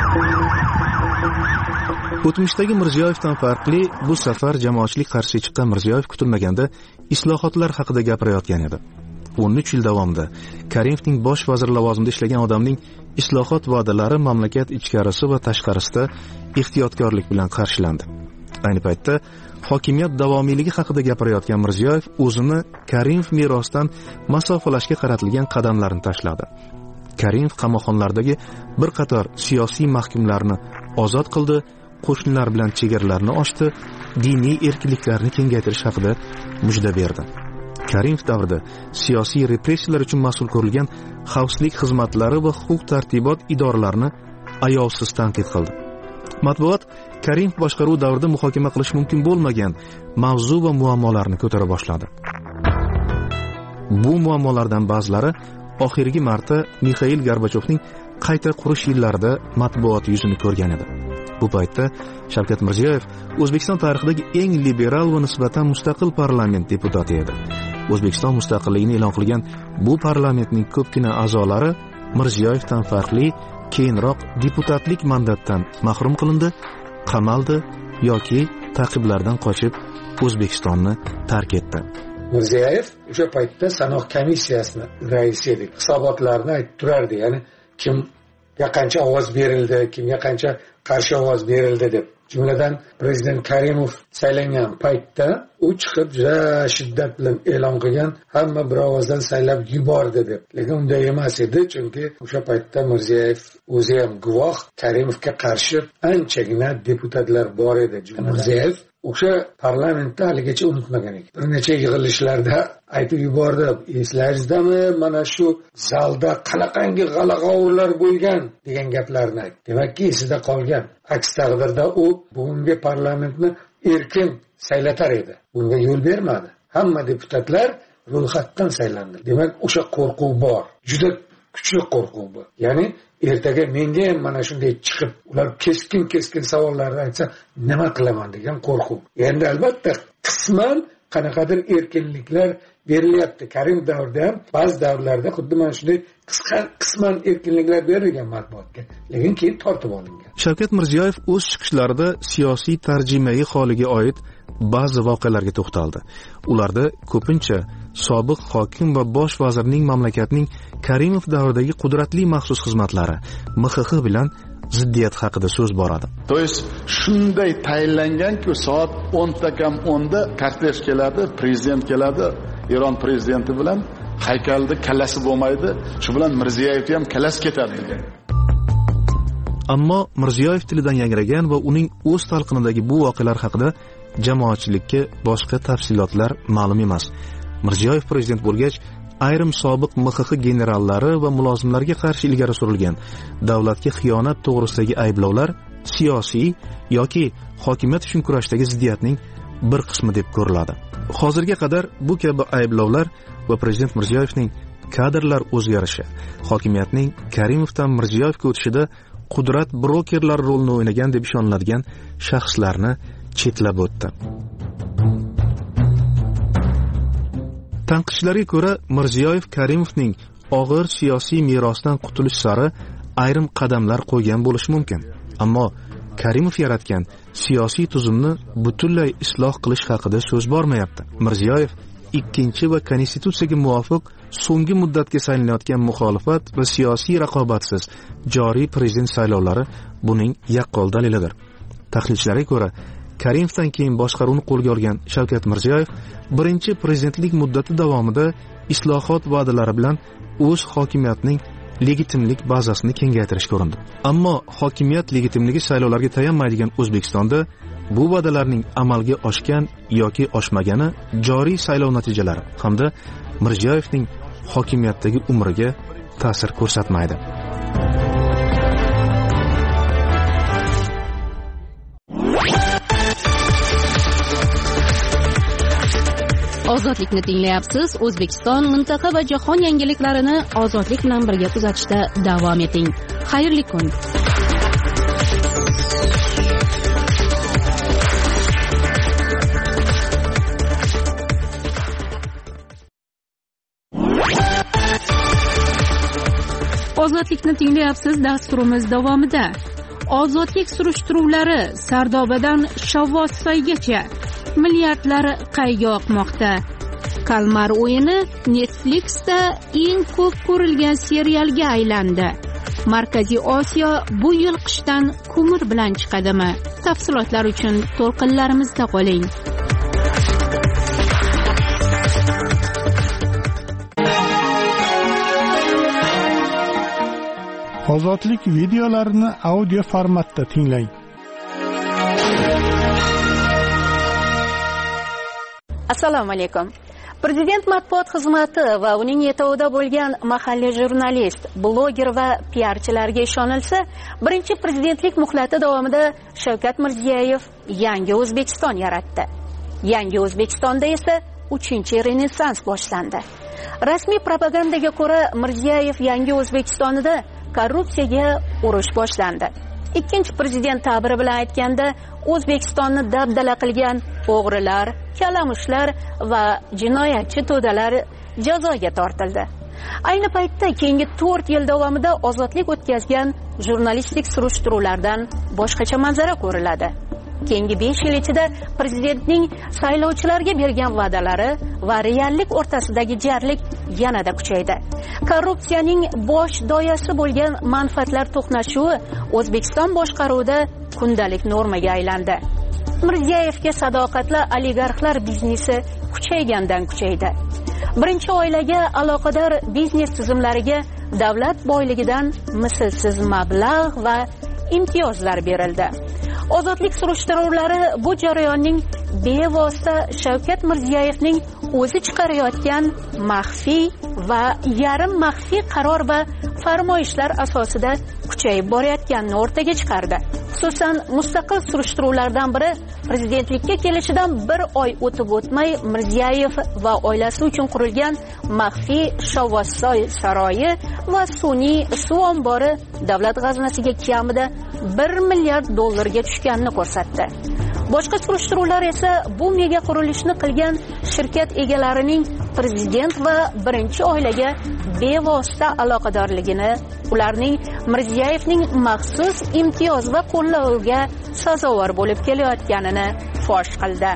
[SPEAKER 7] O'tmishdagi Mirziyoyevdan farqli, bu safar jamoatchilik qarshisiga chiqqan Mirziyoyev kutilmaganda islohotlar haqida gapirayotgan edi. o'n uch yil davomida Karimovning bosh vazir lavozimida ishlagan odamning islohot va'dalari mamlakat ichkarisi va tashqarisida ehtiyotkorlik bilan qarshilandi. Ayni paytda hokimiyat davomiyligi haqida gapirayotgan Mirziyoyev o'zini Karimov merosidan masofalashga qaratilgan qadamlarni tashladi. Karimov qamoqxonalardagi bir qator siyosiy mahkumlarni ozod qildi, qo'shnilar bilan chegaralarni ochdi, diniy erkinliklarni kengaytirish haqida mujda berdi. Karimov davrida siyosiy repressiyalar uchun mas'ul ko'rilgan xavfsizlik xizmatlari va huquq-tartibot idoralarini ayovsiz tanqid qildi. Matbuot Karimov boshqaruvi davrida muhokama qilish mumkin bo'lmagan mavzu va muammolarni ko'tara boshladi. Bu muammolardan ba'zilari oxirgi marta Mixail Gorbachevning qayta qurish yillarida matbuot yuzini ko'rgan edi. Bu paytda Shavkat Mirziyoyev O'zbekiston tarixidagi eng liberal va nisbatan mustaqil parlament deputati edi. O'zbekiston mustaqilligini e'lon qilgan bu parlamentning ko'pgina a'zolari Mirziyoyevdan farqli keyinroq deputatlik mandatdan mahrum qilindi, qamaldi yoki ta'qiblardan qochib O'zbekistonni tark etdi.
[SPEAKER 14] Mirziyoyev o'sha paytda sanoq komissiyasini raisi edi. Hisobotlarni aytib turardi, ya'ni kimga qancha ovoz berildi, kimga qancha qarshi ovoz berildi deb. Jumladan prezident Karimov saylangan paytda u chiqib juda shiddat bilan e'lon qilgan, hamma bir ovozdan saylab yubordi deb. Lekin unday emas edi, chunki o'sha paytda Mirziyoyev o'zi ham guvoh, Karimovga qarshi anchagina deputatlar bor edi. Mirziyoyev o'sha parlamentda haligacha unutmagan ekan. Bir necha yig'ilishlarda aytib yubordi. Eslaringizmi, mana shu zalda qanaqangi g'alag'ovurlar bo'lgan degan gaplarni aytdi. Demakki, esida qolgan. Aks taqdirda u bugungi parlamentni erkin saylatar edi. Bunga yo'l bermadi. Hamma deputatlar ro'yxatdan saylandi. Demak, o'sha qo'rquv bor. Juda kuchli qo'rquv bor. Ya'ni ertaga menga ham mana shunday chiqib ular keskin keskin savollarni aytsa nima qilaman degan qo'rquv. Endi albatta qisman qanaqadir erkinliklar berilyapti. Karim davrida ham ba'zi davrlarda xuddi mana shunday qisqa qisman erkinliklar berilgan matbuotga, lekin keyin tortib olingan.
[SPEAKER 7] Shavkat Mirziyoyev o'z chiqishlarida siyosiy tarjimai holiga oid ba'zi voqealarga to'xtaldi. Ularda ko'pincha sobiq hokim va bosh vazirning mamlakatning Karimov davridagi qudratli maxsus xizmatlari M X X bilan ziddiyat haqida so'z boradi.
[SPEAKER 15] To есть shunday tayinlanganki, soat o'nta kam o'nda kortej keladi, prezident keladi, Eron prezidenti bilan haykalda kallasi bo'lmaydi, shu bilan Mirziyoyev ham kallasi ketadi degan.
[SPEAKER 7] Ammo Mirziyoyev tilidan yangragan va uning o'z talqinidagi bu voqealar haqida jamoatchilikka boshqa tafsilotlar ma'lum emas. Mirziyoyev prezident bo'lgach, ayrim sobiq M X X generallari va mulozimlarga qarshi ilgari surilgan davlatga xiyonat to'g'risidagi ayblovlar siyosiy yoki hokimiyat uchun kurashdagi ziddiyatning bir qismi deb ko'riladi. Hozirga qadar bu kabi ayblovlar va prezident Mirziyoyevning kadrlar o'zgarishi hokimiyatning Karimovdan Mirziyoyevga o'tishida qudrat brokerlari rolini o'ynagan deb ishoniladigan shaxslarni chetlab o'tdi. Tanqidchilarga ko'ra, Mirziyoyev Karimovning og'ir siyosiy merosidan qutulish sari ayrim qadamlar qo'ygan bo'lishi mumkin. Ammo Karimov yaratgan siyosiy tuzumni butunlay isloh qilish haqida so'z bormayapti. Mirziyoyev ikkinchi va konstitutsiyaga muvofiq so'nggi muddatga saylanayotgan muxolifat va siyosiy raqobatsiz joriy prezident saylovlari buning yaqqol dalilidir. Tahlilchilarga ko'ra, Karimovdan keyin boshqaruvni qo'lga olgan Shavkat Mirziyoyev birinchi prezidentlik muddati davomida islohot va'dalari bilan o'z hokimiyatining legitimlik bazasini kengaytirishga urindi. Ammo hokimiyat legitimligi saylovlarga tayanmaydigan O'zbekistonda bu va'dalarning amalga oshgan yoki oshmagani joriy saylov natijalari hamda Mirziyoyevning hokimiyatdagi umriga ta'sir ko'rsatmaydi.
[SPEAKER 1] Ozodlikni tinglayapsiz. O'zbekiston, mintaqa va jahon yangiliklarini ozodlik bilan birga kuzatishda davom eting. Xayrli kun. Ozodlikni tinglayapsiz. Dasturimiz davomida ozodlik surishtiruvlari Sardobadan Shovvozsoygacha milliardlar qayga oqmoqda. Kalmar o'yini Netflixda eng ko'p ko'rilgan serialga aylandi. Markaziy Osiyo bu yil qishdan ko'mir bilan chiqadimi? Tafsilotlar uchun to'lqinlarimizda qoling.
[SPEAKER 6] Ozodlik videolarini audio formatda tinglang.
[SPEAKER 1] Assalomu alaykum. Prezident matbuot xizmati va uning yetovida bo'lgan mahalliy jurnalist, bloger va piarchilarga ishonilsa, birinchi prezidentlik muhlati davomida Shavkat Mirziyoyev yangi O'zbekiston yaratdi. Yangi O'zbekistonda esa uchinchi renessans boshlandi. Rasmiy propagandaga ko'ra, Mirziyoyev yangi O'zbekistonida korrupsiyaga urush boshlandi. Ikkinchi prezident ta'biri bilan aytganda, O'zbekistonni dabdala qilgan o'g'rilar, kalamushlar va jinoyatchi to'dalar jazoga tortildi. Ayni paytda keyingi to'rt yil davomida ozodlik o'tkazgan jurnalistik surishtiruvlardan boshqacha manzara ko'riladi. Keyingi besh yil ichida prezidentning saylovchilarga bergan va'dalari va reallik o'rtasidagi jarlik yanada kuchaydi. Korrupsiyaning bosh doyasi bo'lgan manfaatlar to'qnashuvi O'zbekiston boshqaruvida kundalik normaga aylandi. Mirziyoyevga sadoqatli oligarxlar biznesi kuchaygandan kuchaydi. Birinchi oilaga aloqador biznes tizimlariga davlat boyligidan mislsiz mablag' va imtiyozlar berildi. Ozodlik surishtiruvlari bu jarayonning bevosita Shavkat Mirziyoyevning o'zi chiqarayotgan maxfiy va yarim maxfiy qaror va farmoyishlar asosida kuchayib borayotganini o'rtaga chiqardi. Xususan, mustaqil surishtiruvlardan biri prezidentlikka kelishidan bir oy o'tib o'tmay Mirziyoyev va oilasi uchun qurilgan maxfiy Shovvozsoy saroyi va sun'iy suv ombori davlat g'aznasiga kamida bir milliard dollarga tushganini ko'rsatdi. Boshqa surishtiruvlar esa bu mega qurilishni qilgan shirkat egalarining prezident va birinchi oilaga bevosita aloqadorligini, ularning Mirziyoyevning maxsus imtiyoz va qo'llaviga sazovor bo'lib kelayotganini fosh qildi.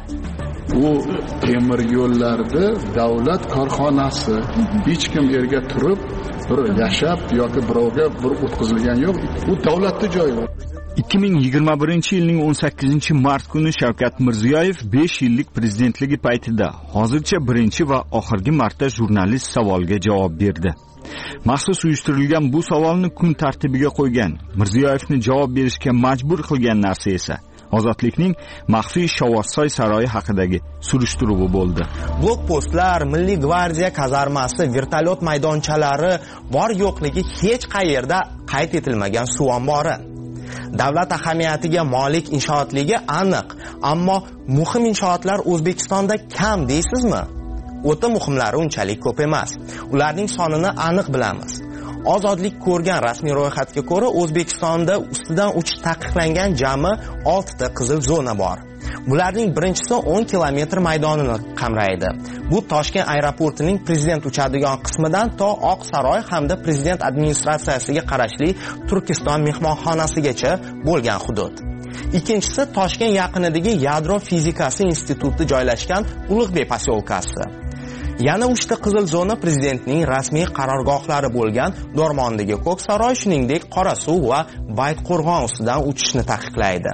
[SPEAKER 15] U temir yo'llarda davlat korxonasi, hech kim yerga turib bir yashab yoki birovga bir o'tkazilgan yo'q. U davlatning joyi.
[SPEAKER 16] ikki ming yigirma birinchi yilning o'n sakkizinchi mart kuni Shavkat Mirziyoyev besh yillik prezidentligi paytida hozircha birinchi va oxirgi marta jurnalist savoliga javob berdi. Maxsus uyushtirilgan bu savolni kun tartibiga qo'ygan, Mirziyoyevni javob berishga majbur qilgan narsa esa ozodlikning maxfiy Shovvozsoy saroyi haqidagi surishtiruvi bo'ldi.
[SPEAKER 17] Blokpostlar, Milliy gvardiya kazarmasi, vertolyot maydonchalari bor yo'qligi hech qayerda qayd etilmagan suv ombori. Davlat ahamiyatiga molik inshootligi aniq, ammo muhim inshootlar O'zbekistonda kam deysizmi? O'ta muhimlari unchalik ko'p emas. Ularning sonini aniq bilamiz. Ozodlik ko'rgan rasmiy ro'yxatga ko'ra O'zbekistonda ustidan uchish taqiqlangan jami oltita qizil zona bor. Bularning birinchisi o'n kilometr maydonini qamraydi. Bu Toshkent aeroportining prezident uchadigan qismidan to Oq saroy hamda prezident administratsiyasiga qarashli Turkiston mehmonxonasigacha bo'lgan hudud. Ikkinchisi Toshkent yaqinidagi Yadro fizikasi instituti joylashgan Ulug'bek posyolkasi. Yana uchta qizil zona prezidentning rasmiy qarorgohlari bo'lgan Dormondagi Ko'ksaroy, shuningdek Qorasuv va Baytqo'rg'on ustidan uchishni taqiqlaydi.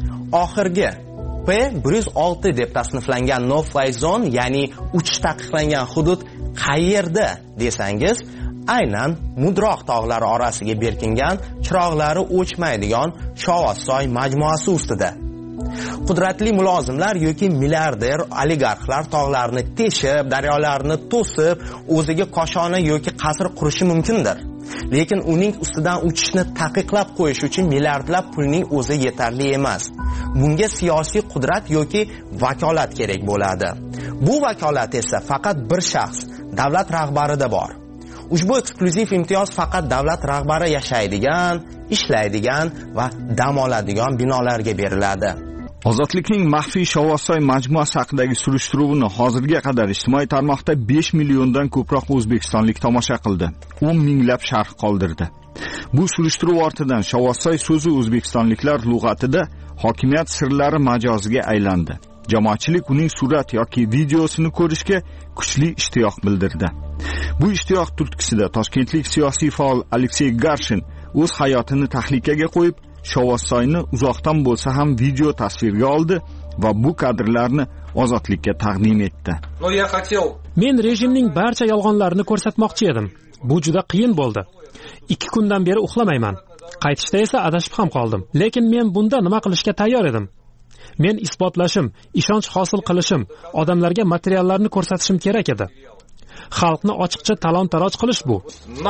[SPEAKER 17] Oxirgi P bir yuz olti deb tasniflangan no fly zone, ya'ni uchish taqiqlangan hudud qayerda desangiz, aynan Mudroq tog'lari orasiga berkingan, chiroqlari o'chmaydigan Shovvozsoy majmuasi ustida. Qudratli mulozimlar yoki milliarder oligarxlar tog'larni teshib, daryolarni to'sib, o'ziga koshona yoki qasr qurishi mumkindir. Lekin uning ustidan uchishni taqiqlab qo'yish uchun milliardlab pulning o'zi yetarli emas. Bunga siyosiy qudrat yoki vakolat kerak bo'ladi. Bu vakolat esa faqat bir shaxs, davlat rahbarida bor. Ushbu eksklyuziv imtiyoz faqat davlat rahbari yashaydigan, ishlaydigan va dam oladigan binolarga beriladi.
[SPEAKER 16] Ozodlikning maxfiy Shovvozsoy majmuasi haqidagi surishtiruvni hozirga qadar ijtimoiy tarmoqda besh milliondan ko'proq o'zbekistonlik tomosha qildi. o'n minglab sharh qoldirdi. Bu surishtiruv ortidan Shovvozsoy so'zi o'zbekistonliklar lug'atida hokimiyat sirlari majoziga aylandi. Jamoatchilik uning surat yoki videosini ko'rishga kuchli ishtiyoq bildirdi. Bu ishtiyoq turtkisida toshkentlik siyosiy faol Aleksey Garshin o'z hayotini tahlikaga qo'yib, Shovvozsoyni uzoqdan bo'lsa ham video tasvirga oldi va bu kadrlarni ozodlikka taqdim etdi.
[SPEAKER 8] Men rejimning barcha yolg'onlarini ko'rsatmoqchi edim. Bu juda qiyin bo'ldi. ikki kundan beri uxlamayman. Qaytishda esa adashib ham qoldim. Lekin men bunda nima qilishga tayyor edim. Men isbotlashim, ishonch hosil qilishim, odamlarga materiallarni ko'rsatishim kerak edi. Xalqni ochiqcha talon-taroj qilish bu.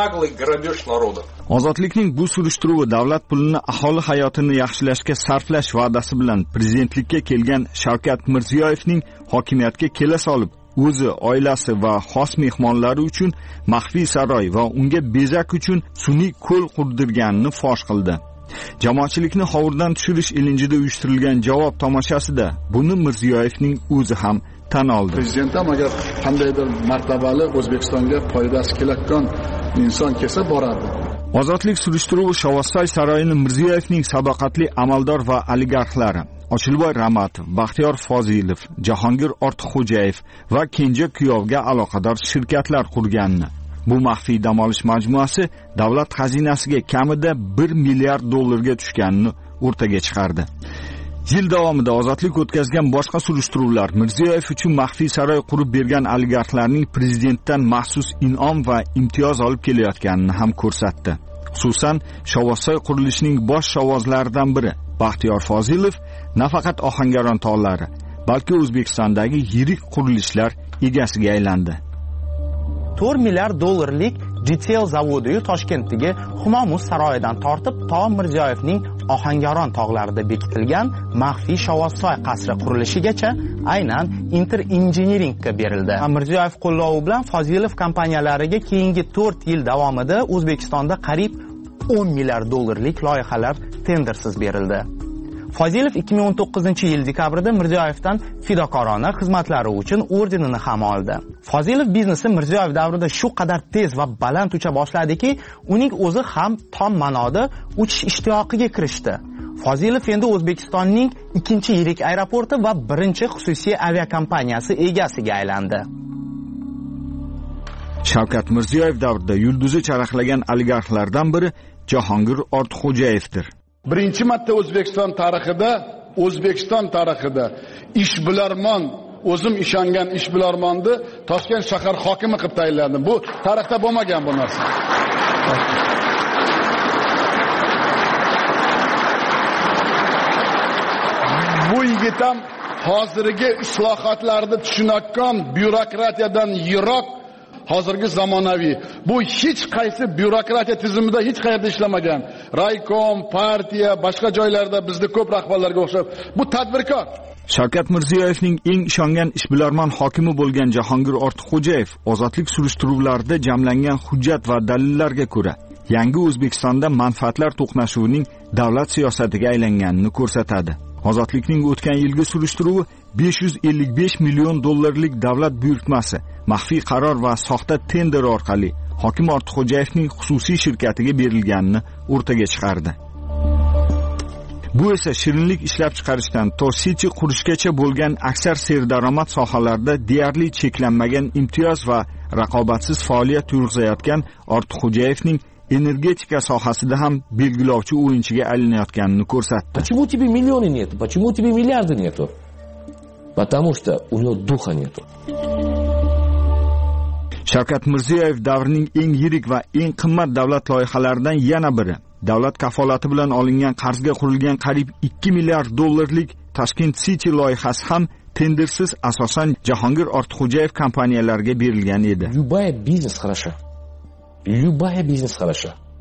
[SPEAKER 16] Ozodlikning bu surishtiruvi davlat pulini aholi hayotini yaxshilashga sarflash va'dasi bilan prezidentlikka kelgan Shavkat Mirziyoyevning hokimiyatga kela solib, o'zi, oilasi va xos mehmonlari uchun maxfiy saroy va unga bezak uchun sun'iy ko'l qurdirganini fosh qildi. Jamoatchilikni hovurdan tushirish ilinjida uyushtirilgan javob tomoshasida buni Mirziyoyevning o'zi ham tan oldi.
[SPEAKER 15] Prezident ham agar qandaydir martabali O'zbekistonga foydasi kelayotgan inson kelsa boradi.
[SPEAKER 16] Ozodlik surishtiruvi Shovvozsoy saroyini Mirziyoyevning sadoqatli amaldor va oligarxlari Ochilboy Ramatov, Baxtiyor Fozilov, Jahongir Ortiqxo'jayev va kenja kuyovga aloqador shirkatlar qurganini. Bu maxfiy dam olish majmuasi davlat xazinasiga kamida bir milliard dollarga tushganini o'rtaga chiqardi. Yil davomida ozodlik o'tkazgan boshqa surishtiruvlar Mirziyoyev uchun maxfiy saroy qurib bergan oligarxlarning prezidentdan maxsus in'om va imtiyoz olib kelayotganini ham ko'rsatdi. Xususan, Shovvozsoy qurilishining bosh shovvozlaridan biri Baxtiyor Fozilov nafaqat Ohangaron tog'lari, balki O'zbekistondagi yirik qurilishlar egasiga aylandi.
[SPEAKER 17] to'rt milliard dollarlik G T L zavodi Toshkentdagi Humomuz saroyidan tortib to Mirziyoyevning Ohangaron tog'larida bekitilgan maxfiy Shovvozsoy qasri qurilishigacha aynan Inter Engineeringga berildi. Mirziyoyev qo'llovi bilan Fozilov kompaniyalariga keyingi to'rt yil davomida O'zbekistonda qariyb o'n milliard dollarlik loyihalar tendersiz berildi. Fozilov ikki ming o'n to'qqizinchi yil dekabrida Mirziyoyevdan fidokorona xizmatlari uchun ordenini ham oldi. Fozilov biznesi Mirziyoyev davrida shu qadar tez va baland ucha boshladiki, uning o'zi ham tom ma'noda uchish ishtiyoqiga kirishdi. Fozilov endi O'zbekistonning ikkinchi yirik aeroporti va birinchi xususiy aviakompaniyasi egasiga aylandi.
[SPEAKER 16] Shavkat Mirziyoyev davrida yulduzi charaqlagan oligarxlardan biri Jahongir Ortiqxo'jayevdir.
[SPEAKER 15] Birinchi marta O'zbekiston tarixida, O'zbekiston tarixida ishbilarmon, o'zim ishongan ishbilarmonni Toshkent shahar hokimi qilib tayinladim. Bu tarixda bo'lmagan bu narsa. Bu yigit ham hozirgi islohotlarni tushunayotgan byurokratiyadan yiroq, hozirgi zamonaviy. Bu hech qaysi byurokratiya tizimida hech qayerda ishlamagan. Raykom, partiya, boshqa joylarda bizda ko'p rahbarlarga o'xshab, bu tadbirkor.
[SPEAKER 16] Shavkat Mirziyoyevning eng ishongan ishbilarmon hokimi bo'lgan Jahongir Ortiqxo'jayev ozodlik surishtiruvlarida jamlangan hujjat va dalillarga ko'ra, yangi O'zbekistonda manfaatlar to'qnashuvining davlat siyosatiga aylanganini ko'rsatadi. Ozodlikning o'tgan yilgi surishtiruvi besh yuz ellik besh million dollarlik davlat buyurtmasi, maxfiy qaror va soxta tender orqali hokim Ortiqxo'jayevning xususiy shirkatiga berilganini o'rtaga chiqardi. Bu esa shirinlik ishlab chiqarishdan to City qurishgacha bo'lgan aksar serdaromad sohalarda deyarli cheklanmagan imtiyoz va raqobatsiz faoliyat yurgizayotgan Ortiqxo'jayevning energetika sohasida ham belgilovchi o'yinchiga aylanayotganini ko'rsatdi.
[SPEAKER 18] Почему тебе миллионы нету? Почему тебе миллиарды нету? Потому что у него духа нету.
[SPEAKER 16] Shavkat Mirziyoyev davrining eng yirik va eng qimmat davlat loyihalaridan yana biri. Davlat kafolati bilan olingan qarzga qurilgan qariyb ikki milliard dollarlik Tashkent City loyihasi ham tendersiz asosan Jahongir Ortiqxo'jayev kompaniyalariga berilgan edi.
[SPEAKER 18] Любая бизнес хороша. Любая бизнес хороша.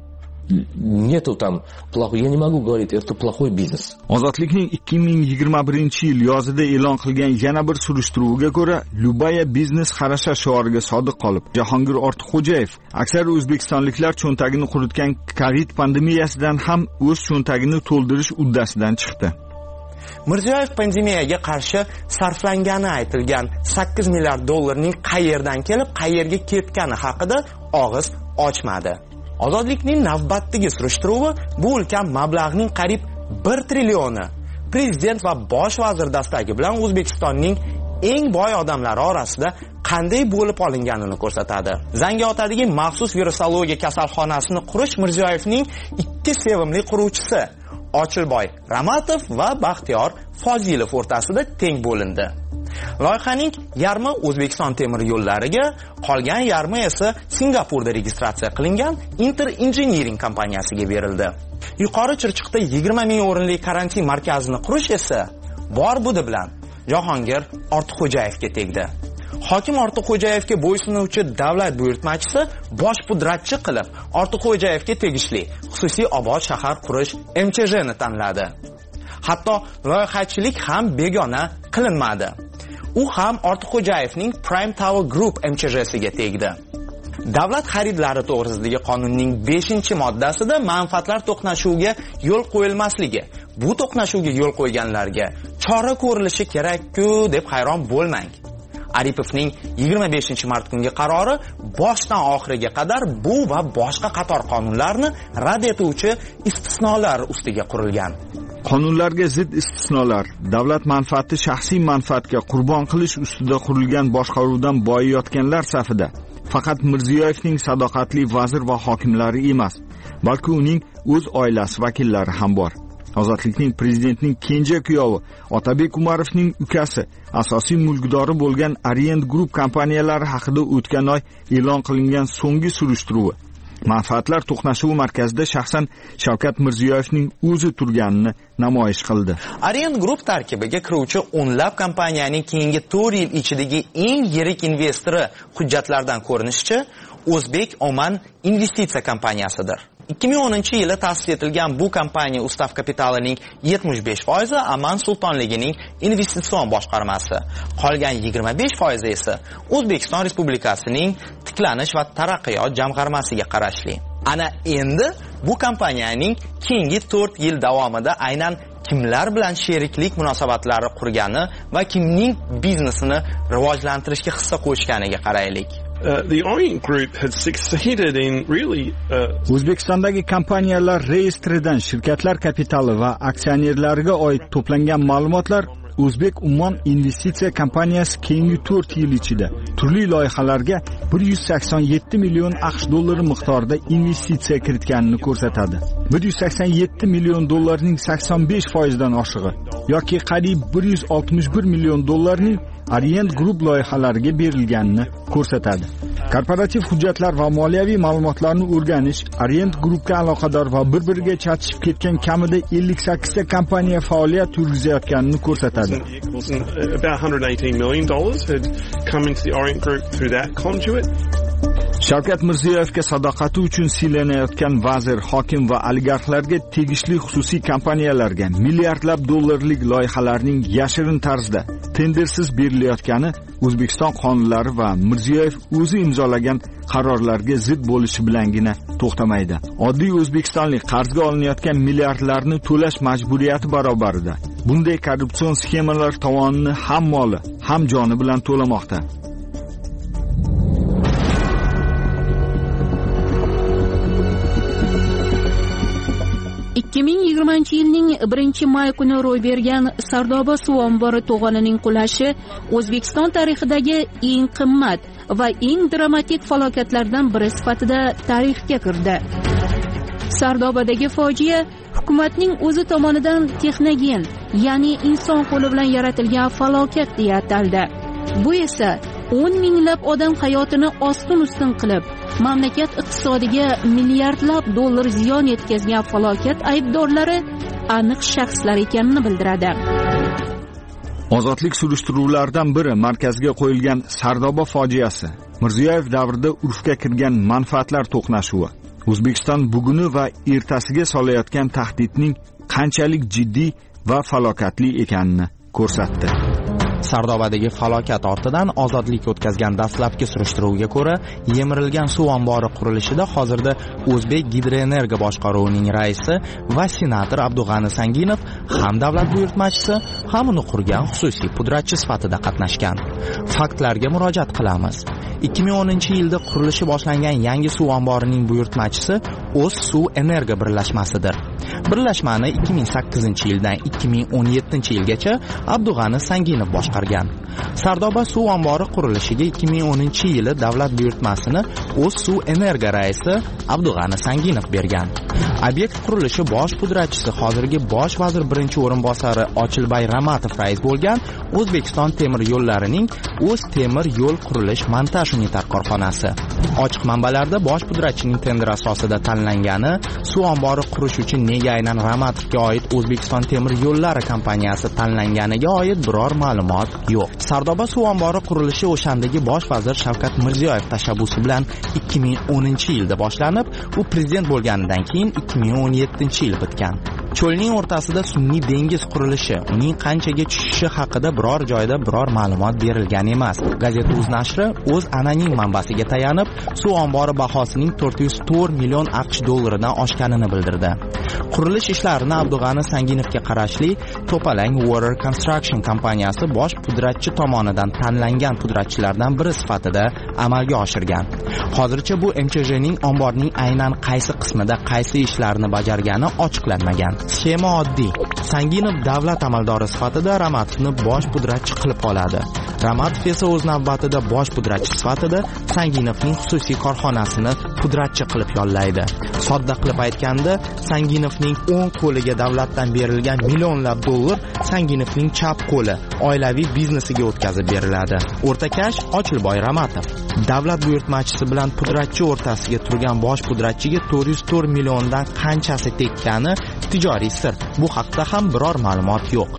[SPEAKER 18] нету там плохой, я не могу говорить, это плохой бизнес.
[SPEAKER 16] Ozodlikning ikki ming yigirma birinchi yil yozida e'lon qilgan yana bir surishtiruvga ko'ra, Lubaya biznes xarasha shioriga sodiq qolib, Jahongir Ortiqxo'jayev aksar o'zbekistonliklar cho'ntagini quritgan Covid pandemiyasidan ham o'z cho'ntagini to'ldirish uddasidan chiqdi.
[SPEAKER 17] Mirziyoyev pandemiyaga qarshi sarflangani aytilgan sakkiz milliard dollarning qayerdan kelib, qayerga ketgani haqida og'iz ochmadi. Ozodlikning navbatdagi surishtiruvi bu ulkan mablag'ning qariyb bir trillioni prezident va bosh vazir dastagi bilan O'zbekistonning eng boy odamlari orasida qanday bo'lib olinganini ko'rsatadi. Zangiotadagi maxsus virusologiya kasalxonasini qurish Mirziyoyevning ikki sevimli quruvchisi Ochilboy Ramatov va Baxtiyor Fozilov o'rtasida teng bo'lindi. Loyihaning yarmi O'zbekiston temir yo'llariga, qolgan yarmi esa Singapurda registratsiya qilingan Inter Engineering kompaniyasiga berildi. Yuqori Chirchiqda yigirma ming o'rinli karantin markazini qurish esa bor budi bilan Jahongir Ortiqxo'jayevga tegdi. Hokim Ortiqxo'jayevga bo'ysunuvchi davlat buyurtmachisi bosh pudratchi qilib Ortiqxo'jayevga tegishli xususiy obod shahar qurish M Ch J ni tanladi. Hatto loyihachilik ham begona qilinmadi. U ham Ortiqxo'jayevning Prime Tower Group M Ch J siga tegdi. Davlat xaridlari to'g'risidagi qonunning beshinchi moddasida manfaatlar to'qnashuviga yo'l qo'yilmasligi, bu to'qnashuvga yo'l qo'yganlarga chora ko'rilishi kerak-ku deb hayron bo'lmang. Aripovning yigirma beshinchi mart kungi qarori boshdan oxiriga qadar bu va boshqa qator qonunlarni rad etuvchi istisnolar ustiga qurilgan.
[SPEAKER 16] Qonunlarga zid istisnolar, davlat manfaati shaxsiy manfaatga qurbon qilish ustida qurilgan boshqaruvdan boyiyotganlar safida faqat Mirziyoyevning sadoqatli vazir va hokimlari emas, balki uning o'z oilasi vakillari ham bor. Ozodlikning prezidentning kenja kuyovi Otabek Umarovning ukasi asosiy mulkdori bo'lgan Orient Group kompaniyalari haqida o'tgan oy e'lon qilingan so'nggi surishtiruvi manfaatlar to'qnashuvi markazida shaxsan Shavkat Mirziyoyevning o'zi turganini namoyish qildi.
[SPEAKER 17] Orient Group tarkibiga kiruvchi o'nlab kompaniyaning keyingi to'rt yil ichidagi eng yirik investori hujjatlardan ko'rinishicha O'zbek Oman investitsiya kompaniyasidir. ikki ming o'ninchi yili ta'sis etilgan bu kompaniya ustav kapitalining yetmish besh foizi Aman sultonligining investitsion boshqarmasi, qolgan yigirma besh foizi esa O'zbekiston Respublikasining tiklanish va taraqqiyot jamg'armasiga qarashli. Ana endi bu kompaniyaning keyingi to'rt yil davomida aynan kimlar bilan sheriklik munosabatlari qurgani va kimning biznesini rivojlantirishga hissa qo'shganiga qaraylik.
[SPEAKER 19] Uh, the Orient Group had succeeded in really uh...
[SPEAKER 16] O'zbekistondagi kompaniyalar reyestridan shirkatlar kapitali va aksionerlariga oid to'plangan ma'lumotlar O'zbek Ummon investitsiya kompaniyasi keyingi to'rt yil ichida turli loyihalarga bir yuz sakson yetti million AQSh dollari miqdorida investitsiya kiritganini ko'rsatadi. bir yuz sakson yetti million dollarning sakson besh foizdan oshig'i yoki qariyb bir yuz oltmish bir million dollarning Orient Group loyihalariga berilganini ko'rsatadi. Korporativ hujjatlar va moliyaviy ma'lumotlarni o'rganish Orient Groupga aloqador va bir-biriga chatishib ketgan kamida ellik sakkiz ta kompaniya faoliyat yuritayotganini ko'rsatadi.
[SPEAKER 19] About one hundred eighteen million dollars had come into the Orient Group through that conduit.
[SPEAKER 16] Shavkat Mirziyoyevga sadoqati uchun siylanayotgan vazir, hokim va oligarxlarga tegishli xususiy kompaniyalarga milliardlab dollarlik loyihalarning yashirin tarzda tendersiz berilayotgani O'zbekiston qonunlari va Mirziyoyev o'zi imzolagan qarorlarga zid bo'lishi bilangina to'xtamaydi. Oddiy o'zbekistonlik qarzga olinayotgan milliardlarni to'lash majburiyati barobarida bunday korrupsion sxemalar tovonini ham moli, ham joni bilan to'lamoqda.
[SPEAKER 1] ikki ming yigirmanchi yilning birinchi may kuni ro'y bergan Sardoba suv ombori to'g'onining qulashi O'zbekiston tarixidagi eng qimmat va eng dramatik falokatlardan biri sifatida tarixga kirdi. Sardobadagi fojia hukumatning o'zi tomonidan texnogen, ya'ni inson qo'li bilan yaratilgan falokat deya ataldi. Bu esa o'n minglab odam hayotini ostin-ustin qilib, mamlakat iqtisodiga milliardlab dollar ziyon yetkazgan falokat aybdorlari aniq shaxslar ekanini bildiradi.
[SPEAKER 16] Ozodlik surishtiruvlaridan biri markazga qo'yilgan Sardoba fojiasi, Mirziyoyev davrida urfga kirgan manfaatlar to'qnashuvi, O'zbekiston buguni va ertasiga solayotgan tahdidning qanchalik jiddiy va falokatli ekanini ko'rsatdi.
[SPEAKER 17] Sardobadagi falokat ortidan ozodlik o'tkazgan dastlabki surishtiruvga ko'ra, yemirilgan suv ombori qurilishida hozirda O'zbek Gidroenergo boshqaruvining raisi va senator Abdug'ani Sanginov ham davlat buyurtmachisi, ham uni qurgan xususiy pudratchi sifatida qatnashgan. Faktlarga murojaat qilamiz. ikki ming o'ninchi yilda qurilishi boshlangan yangi suv omborining buyurtmachisi O'z suv energo birlashmasidir. Birlashmani ikki ming sakkizinchi yildan ikki ming o'n yettinchi yilgacha Abdug'ani Sanginov boshqargan. Sardoba suv ombori qurilishiga ikki ming o'ninchi yili davlat buyurtmasini O'z suv energo raisi Abdug'ani Sanginov bergan. Obyekt qurilishi bosh pudratchisi hozirgi bosh vazir birinchi o'rinbosari Ochilbay Ramatov rais bo'lgan O'zbekiston temir yo'llarining O'z temir yo'l qurilish montaj unitar korxonasi. Ochiq manbalarda bosh pudratchining tender asosida tanlangani, suv ombori qurish uchun nega aynan Ramatovga oid O'zbekiston temir yo'llari kompaniyasi tanlanganiga oid biror ma'lumot yo'q. Sardoba suv ombori qurilishi o'shandagi bosh vazir Shavkat Mirziyoyev tashabbusi bilan ikki ming o'ninchi yilda boshlanib, u prezident bo'lganidan keyin ikki ming o'n yettinchi yil bitgan. Cho'lning o'rtasida sun'iy dengiz qurilishi, uning qanchaga tushishi haqida biror joyda biror ma'lumot berilgan emas. Gazeta Uz nashri o'z anonim manbasiga tayanib, suv ombori bahosining to'rt yuz to'rt million AQSh dollaridan oshganini bildirdi. Qurilish ishlarini Abdug'ani Sanginovga qarashli To'palang Water Construction kompaniyasi bosh pudratchi tomonidan tanlangan pudratchilardan biri sifatida amalga oshirgan. Hozircha bu M Ch J'ning omborning aynan qaysi qismida qaysi ishlarni bajargani ochiqlanmagan. Sxema oddiy. Sanginov davlat amaldori sifatida Ramatovni bosh pudratchi qilib oladi. Ramatov esa o'z navbatida bosh pudratchi sifatida Sanginovning xususiy korxonasini pudratchi qilib yollaydi. Sodda qilib aytganda, Sanginovning o'ng qo'liga davlatdan berilgan millionlab dollar Sanginovning chap qo'li oilaviy biznesiga o'tkazib beriladi. O'rtakash Ochilboy Ramatov. Davlat buyurtmachisi bilan pudratchi o'rtasiga turgan bosh pudratchiga to'rt yuz to'rt milliondan qanchasi tekkani tijoriy sir. Bu haqda ham biror ma'lumot yo'q.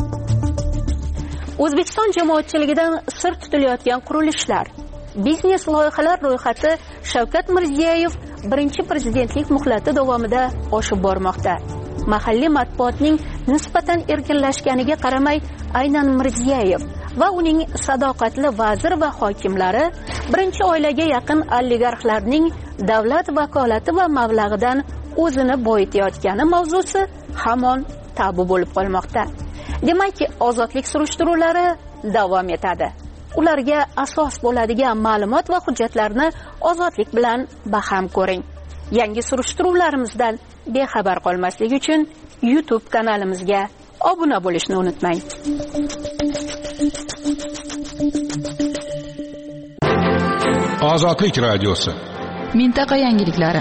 [SPEAKER 1] O'zbekiston jamoatchiligidan sir tutilayotgan qurilishlar. Biznes loyihalar ro'yxati Shavkat Mirziyoyev birinchi prezidentlik muhlati davomida oshib bormoqda. Mahalliy matbuotning nisbatan erkinlashganiga qaramay, aynan Mirziyoyev va uning sadoqatli vazir va hokimlari birinchi oilaga yaqin oligarxlarning davlat vakolati va mablag'idan o'zini boyitayotgani mavzusi hamon tabu bo'lib qolmoqda. Demakki, ozodlik surishtiruvlari davom etadi. Ularga asos bo'ladigan ma'lumot va hujjatlarni ozodlik bilan baham ko'ring. Yangi surishtiruvlarimizdan bexabar qolmaslik uchun YouTube kanalimizga obuna bo'lishni unutmang.
[SPEAKER 2] Ozodlik radiosi.
[SPEAKER 3] Mintaqa yangiliklari.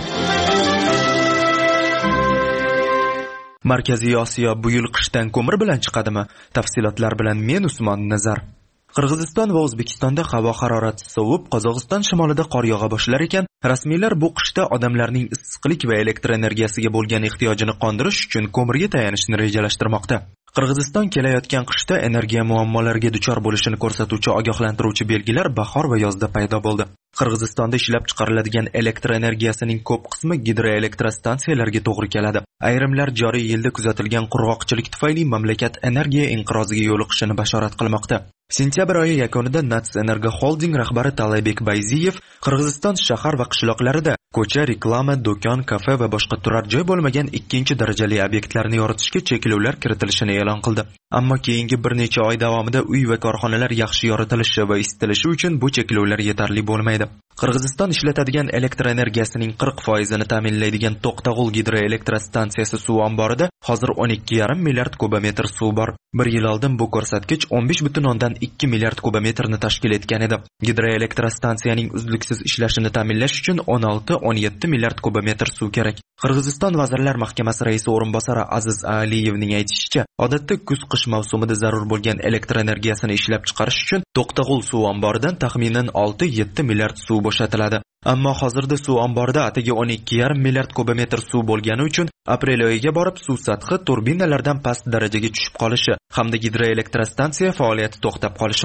[SPEAKER 7] Markaziy Osiyo bu yil qishdan ko'mir bilan chiqadimi? Tafsilotlar bilan men Usmon Nazar. Qirg'iziston va O'zbekistonda havo harorati sovib, Qozog'iston shimolida qor yog'a boshlar ekan, rasmiylar bu qishda odamlarning issiqlik va elektr energiyasiga bo'lgan ehtiyojini qondirish uchun ko'mirga tayanishni rejalashtirmoqda. Qirg'iziston kelayotgan qishda energiya muammolariga duchor bo'lishini ko'rsatuvchi ogohlantiruvchi belgilar bahor va yozda paydo bo'ldi. Qirg'izistonda ishlab chiqariladigan elektr energiyasining ko'p qismi gidroelektrostansiyalarga to'g'ri keladi. Ayrimlar joriy yilda kuzatilgan qurg'oqchilik tufayli mamlakat energiya inqiroziga yo'liqishini bashorat qilmoqda. Sentyabr oyi yakunida Nats Energo Holding rahbari Talaybek Bayziyev Qirg'iziston shahar va qishloqlarida ko'cha, reklama, do'kon, kafe va boshqa turar joy bo'lmagan ikkinchi darajali obyektlarni yoritishga cheklovlar kiritilishini e'lon qildi. Ammo keyingi bir necha oy davomida uy va korxonalar yaxshi yoritilishi va isitilishi uchun bu cheklovlar yetarli bo'lmaydi. Qirg'iziston ishlatadigan elektr energiyasining qirq foizini ta'minlaydigan To'qtag'ul gidroelektrostansiyasi suv omborida hozir o'n ikki yarim milliard kubometr suv bor. Bir yil oldin bu ko'rsatkich o'n besh butun o'ndan ikki milliard kubometrni tashkil etgan edi. Gidroelektrostansiyaning uzluksiz ishlashini ta'minlash uchun o'n olti o'n yetti milliard kubometr suv kerak. Qirg'iziston Vazirlar Mahkamasi raisi o'rinbosari Aziz Aliyevning aytishicha, odatda kuz-qish mavsumida zarur bo'lgan elektr energiyasini ishlab chiqarish uchun To'qtag'ul suv omboridan taxminan olti yetti milliard suv bo'shatiladi. Ammo hozirda suv omborida atigi o'n ikki yarim milliard kubometr suv bo'lgani uchun aprel oyiga borib suv sathi turbinalardan past darajaga tushib qolishi hamda gidroelektrostansiya faoliyati to'xtab qolishi mumkin.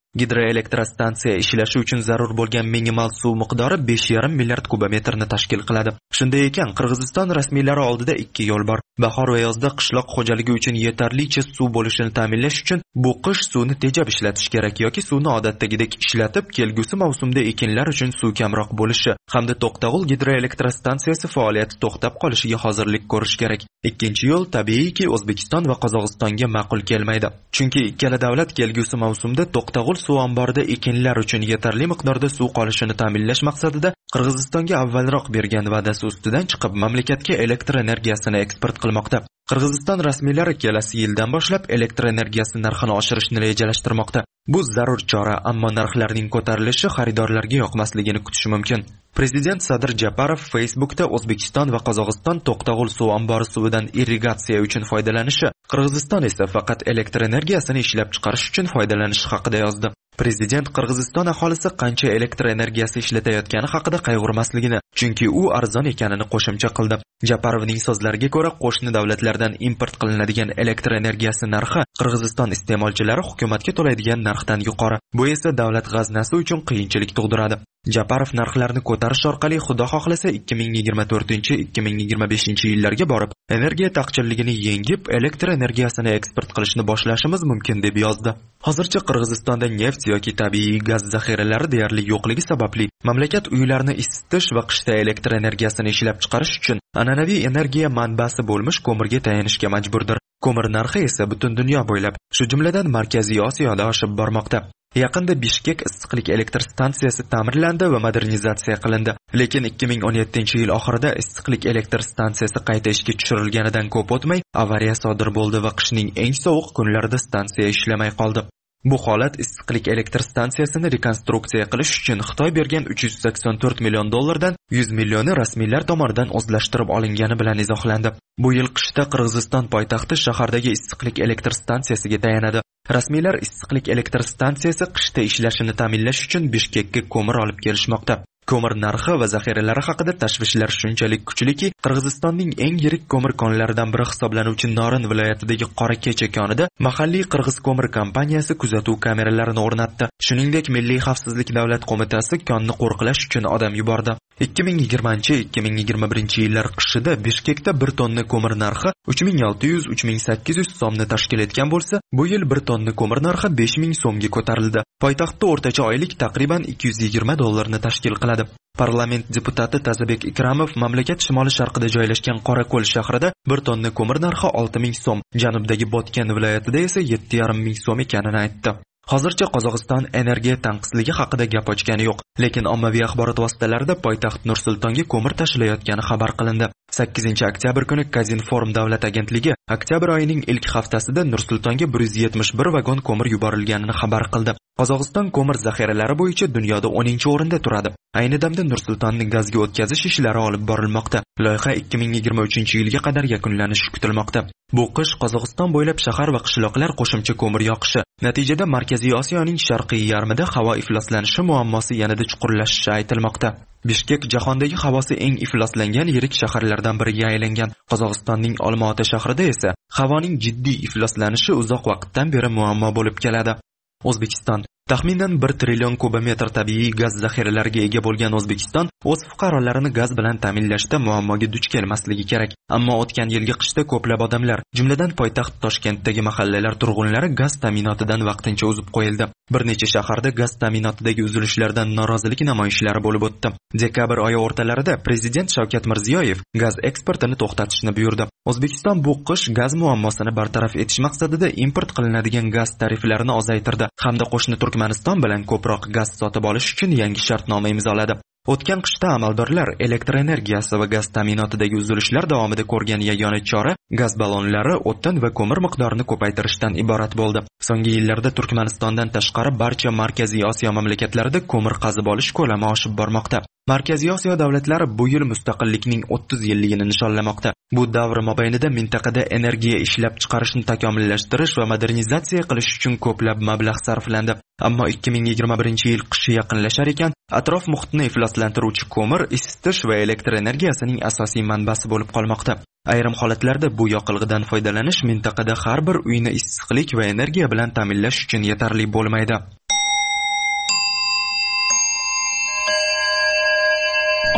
[SPEAKER 20] Gidroelektrostansiya ishlashi uchun zarur bo'lgan minimal suv miqdori besh yarim milliard kubometrni tashkil qiladi. Shunday ekan, Qirg'iziston rasmiylari oldida ikki yo'l bor. Bahor va yozda qishloq xo'jaligi uchun yetarlicha suv bo'lishini ta'minlash uchun bu qish suvni tejab ishlatish kerak yoki suvni odatdagidek ishlatib, kelgusi mavsumda ekinlar uchun suv kamroq bo'lishi hamda To'qtag'ul gidroelektrostansiyasi faoliyati to'xtab qolishiga hozirlik ko'rish kerak. Ikkinchi yo'l tabiiyki O'zbekiston va Qozog'istonga ma'qul kelmaydi. Chunki ikkala davlat kelgusi mavsumda To'qtag'ul suv omborida ekinlar uchun yetarli miqdorda suv qolishini ta'minlash maqsadida Qirg'izistonga avvalroq bergan va'dasi ustidan chiqib mamlakatga elektr energiyasini eksport qilmoqda. Qirg'iziston rasmiylari kelasi yildan boshlab elektr energiyasi narxini oshirishni rejalashtirmoqda. Bu zarur chora, ammo narxlarning ko'tarilishi xaridorlarga yoqmasligini kutish mumkin. Prezident Sadir Japarov Facebookda O'zbekiston va Qozog'iston To'qtag'ul suv ombori suvidan irrigatsiya uchun foydalanishi, Qirg'iziston esa faqat elektr energiyasini ishlab chiqarish uchun foydalanishi haqida yozdi. Prezident Qirg'iziston aholisi qancha elektr energiyasi ishlatayotgani haqida qayg'urmasligini, chunki u arzon ekanini qo'shimcha qildi. Japarovning so'zlariga ko'ra, qo'shni davlatlardan import qilinadigan elektr energiyasi narxi Qirg'iziston iste'molchilari hukumatga to'laydigan narxdan yuqori. Bu esa davlat g'aznasi uchun qiyinchilik tug'diradi. Japarov narxlarni ko'tarish orqali xudo xohlasa ikki ming yigirma to'rtinchi ikki ming yigirma beshinchi yillarga borib, energiya taqchilligini yengib, elektr energiyasini eksport qilishni boshlashimiz mumkin deb yozdi. Hozircha Qirg'izistonda neft yoki tabiiy gaz zaxiralari deyarli yo'qligi sababli mamlakat uylarni isitish va qishda elektr energiyasini ishlab chiqarish uchun an'anaviy energiya manbasi bo'lmish ko'mirga tayanishga majburdir. Ko'mir narxi esa butun dunyo bo'ylab, shu jumladan Markaziy Osiyoda oshib bormoqda. Yaqinda Bishkek issiqlik elektr stansiyasi ta'mirlandi va modernizatsiya qilindi. Lekin ikki ming o'n yettinchi yil oxirida issiqlik elektr stansiyasi qayta ishga tushirilganidan ko'p o'tmay avariya sodir bo'ldi va qishning eng sovuq kunlarida stansiya ishlamay qoldi. Bu holat issiqlik elektr stansiyasini rekonstruksiya qilish uchun Xitoy bergan uch yuz sakson to'rt million dollardan yuz millioni rasmiylar tomonidan o'zlashtirib olingani bilan izohlandi. Bu yil qishda Qirg'iziston poytaxti shahardagi issiqlik elektr stansiyasiga tayanadi. Rasmiylar issiqlik elektr stansiyasi qishda ishlashini ta'minlash uchun Bishkekka ko'mir olib kelishmoqda. Ko'mir narxi va zaxiralari haqida tashvishlar shunchalik kuchliki, Qirg'izistonning eng yirik ko'mir konlaridan biri hisoblanuvchi Norin viloyatidagi Qorakecha konida mahalliy Qirg'iz ko'mir kompaniyasi kuzatuv kameralarini o'rnatdi. Shuningdek, Milliy xavfsizlik davlat qo'mitasi konni qo'riqlash uchun odam yubordi. ikki ming yigirmanchi ikki ming yigirma birinchi yillar qishida Bishkekda bir tonna ko'mir narxi uch ming olti yuz uch ming sakkiz yuz so'mni tashkil etgan bo'lsa, bu yil bir tonna ko'mir narxi besh ming so'mga ko'tarildi. Poytaxtda o'rtacha oylik taqriban ikki yuz yigirma dollarni tashkil qiladi. Parlament deputati Tazabek Ikramov mamlakat shimoli sharqida joylashgan Qorako'l shahrida bir tonna ko'mir narxi olti ming so'm, janubdagi Botken viloyatida esa yetti yarim ming so'm ekanini aytdi. Hozircha Qozog'iston energiya tanqisligi haqida gap ochgani yo'q, lekin ommaviy axborot vositalarida poytaxt Nur-Sultonga ko'mir tashilayotgani xabar qilindi. sakkizinchi oktyabr kuni Kazinform davlat agentligi oktyabr oyining ilk haftasida Nur-Sultonga bir yuz yetmish bir vagon ko'mir yuborilganini xabar qildi. Qozog'iston ko'mir zaxiralari bo'yicha dunyoda o'ninchi o'rinda turadi. Ayni damda Nur-Sultonni gazga o'tkazish ishlari olib borilmoqda. Loyiha ikki ming yigirma uchinchi yilga qadar yakunlanishi kutilmoqda. Bu qish Qozog'iston bo'ylab shahar va qishloqlar qo'shimcha ko'mir yoqishi. Natijada Markaziy Osiyoning sharqiy yarmida havo ifloslanishi muammosi yanada chuqurlashishi aytilmoqda. Bishkek jahondagi havosi eng ifloslangan yirik shaharlardan biriga aylangan. Qozog'istonning Olma-ota shahrida esa havoning jiddiy ifloslanishi uzoq vaqtdan beri muammo bo'lib keladi. O'zbekiston taxminan bir trillion kubometr tabiiy gaz zaxiralariga ega bo'lgan O'zbekiston o'z fuqarolarini gaz bilan ta'minlashda muammoga duch kelmasligi kerak. Ammo o'tgan yilgi qishda ko'plab odamlar, jumladan poytaxt Toshkentdagi mahallalar turg'unlari gaz ta'minotidan vaqtincha uzib qo'yildi. Bir necha shaharda gaz ta'minotidagi uzilishlardan norozilik namoyishlari bo'lib o'tdi. Dekabr oyi o'rtalarida Prezident Shavkat Mirziyoyev gaz eksportini to'xtatishni buyurdi. O'zbekiston bu qish gaz muammosini bartaraf etish maqsadida import qilinadigan gaz tariflarini ozaytirdi hamda qo'shni Turkmaniston bilan ko'proq gaz sotib olish uchun yangi shartnoma imzoladi. O'tgan qishda amaldorlar elektr energiyasi va gaz ta'minotidagi uzilishlar davomida ko'rgan yagona chora gaz ballonlari, o'tin va ko'mir miqdorini ko'paytirishdan iborat bo'ldi. So'nggi yillarda Turkmanistondan tashqari barcha Markaziy Osiyo mamlakatlarida ko'mir qazib olish ko'lami oshib bormoqda. Markaziy Osiyo davlatlari bu yil mustaqillikning o'ttiz yilligini nishonlamoqda. Bu davr mobaynida mintaqada energiya ishlab chiqarishni takomillashtirish va modernizatsiya qilish uchun ko'plab mablag' sarflandi. Ammo ikki ming yigirma birinchi yil qishi yaqinlashar ekan, atrof muhitni ifloslantiruvchi ko'mir isitish va elektr energiyasining asosiy manbasi bo'lib qolmoqda. Ayrim holatlarda bu yoqilg'idan foydalanish mintaqada har bir uyni issiqlik va energiya bilan ta'minlash uchun yetarli bo'lmaydi.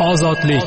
[SPEAKER 8] ozodlik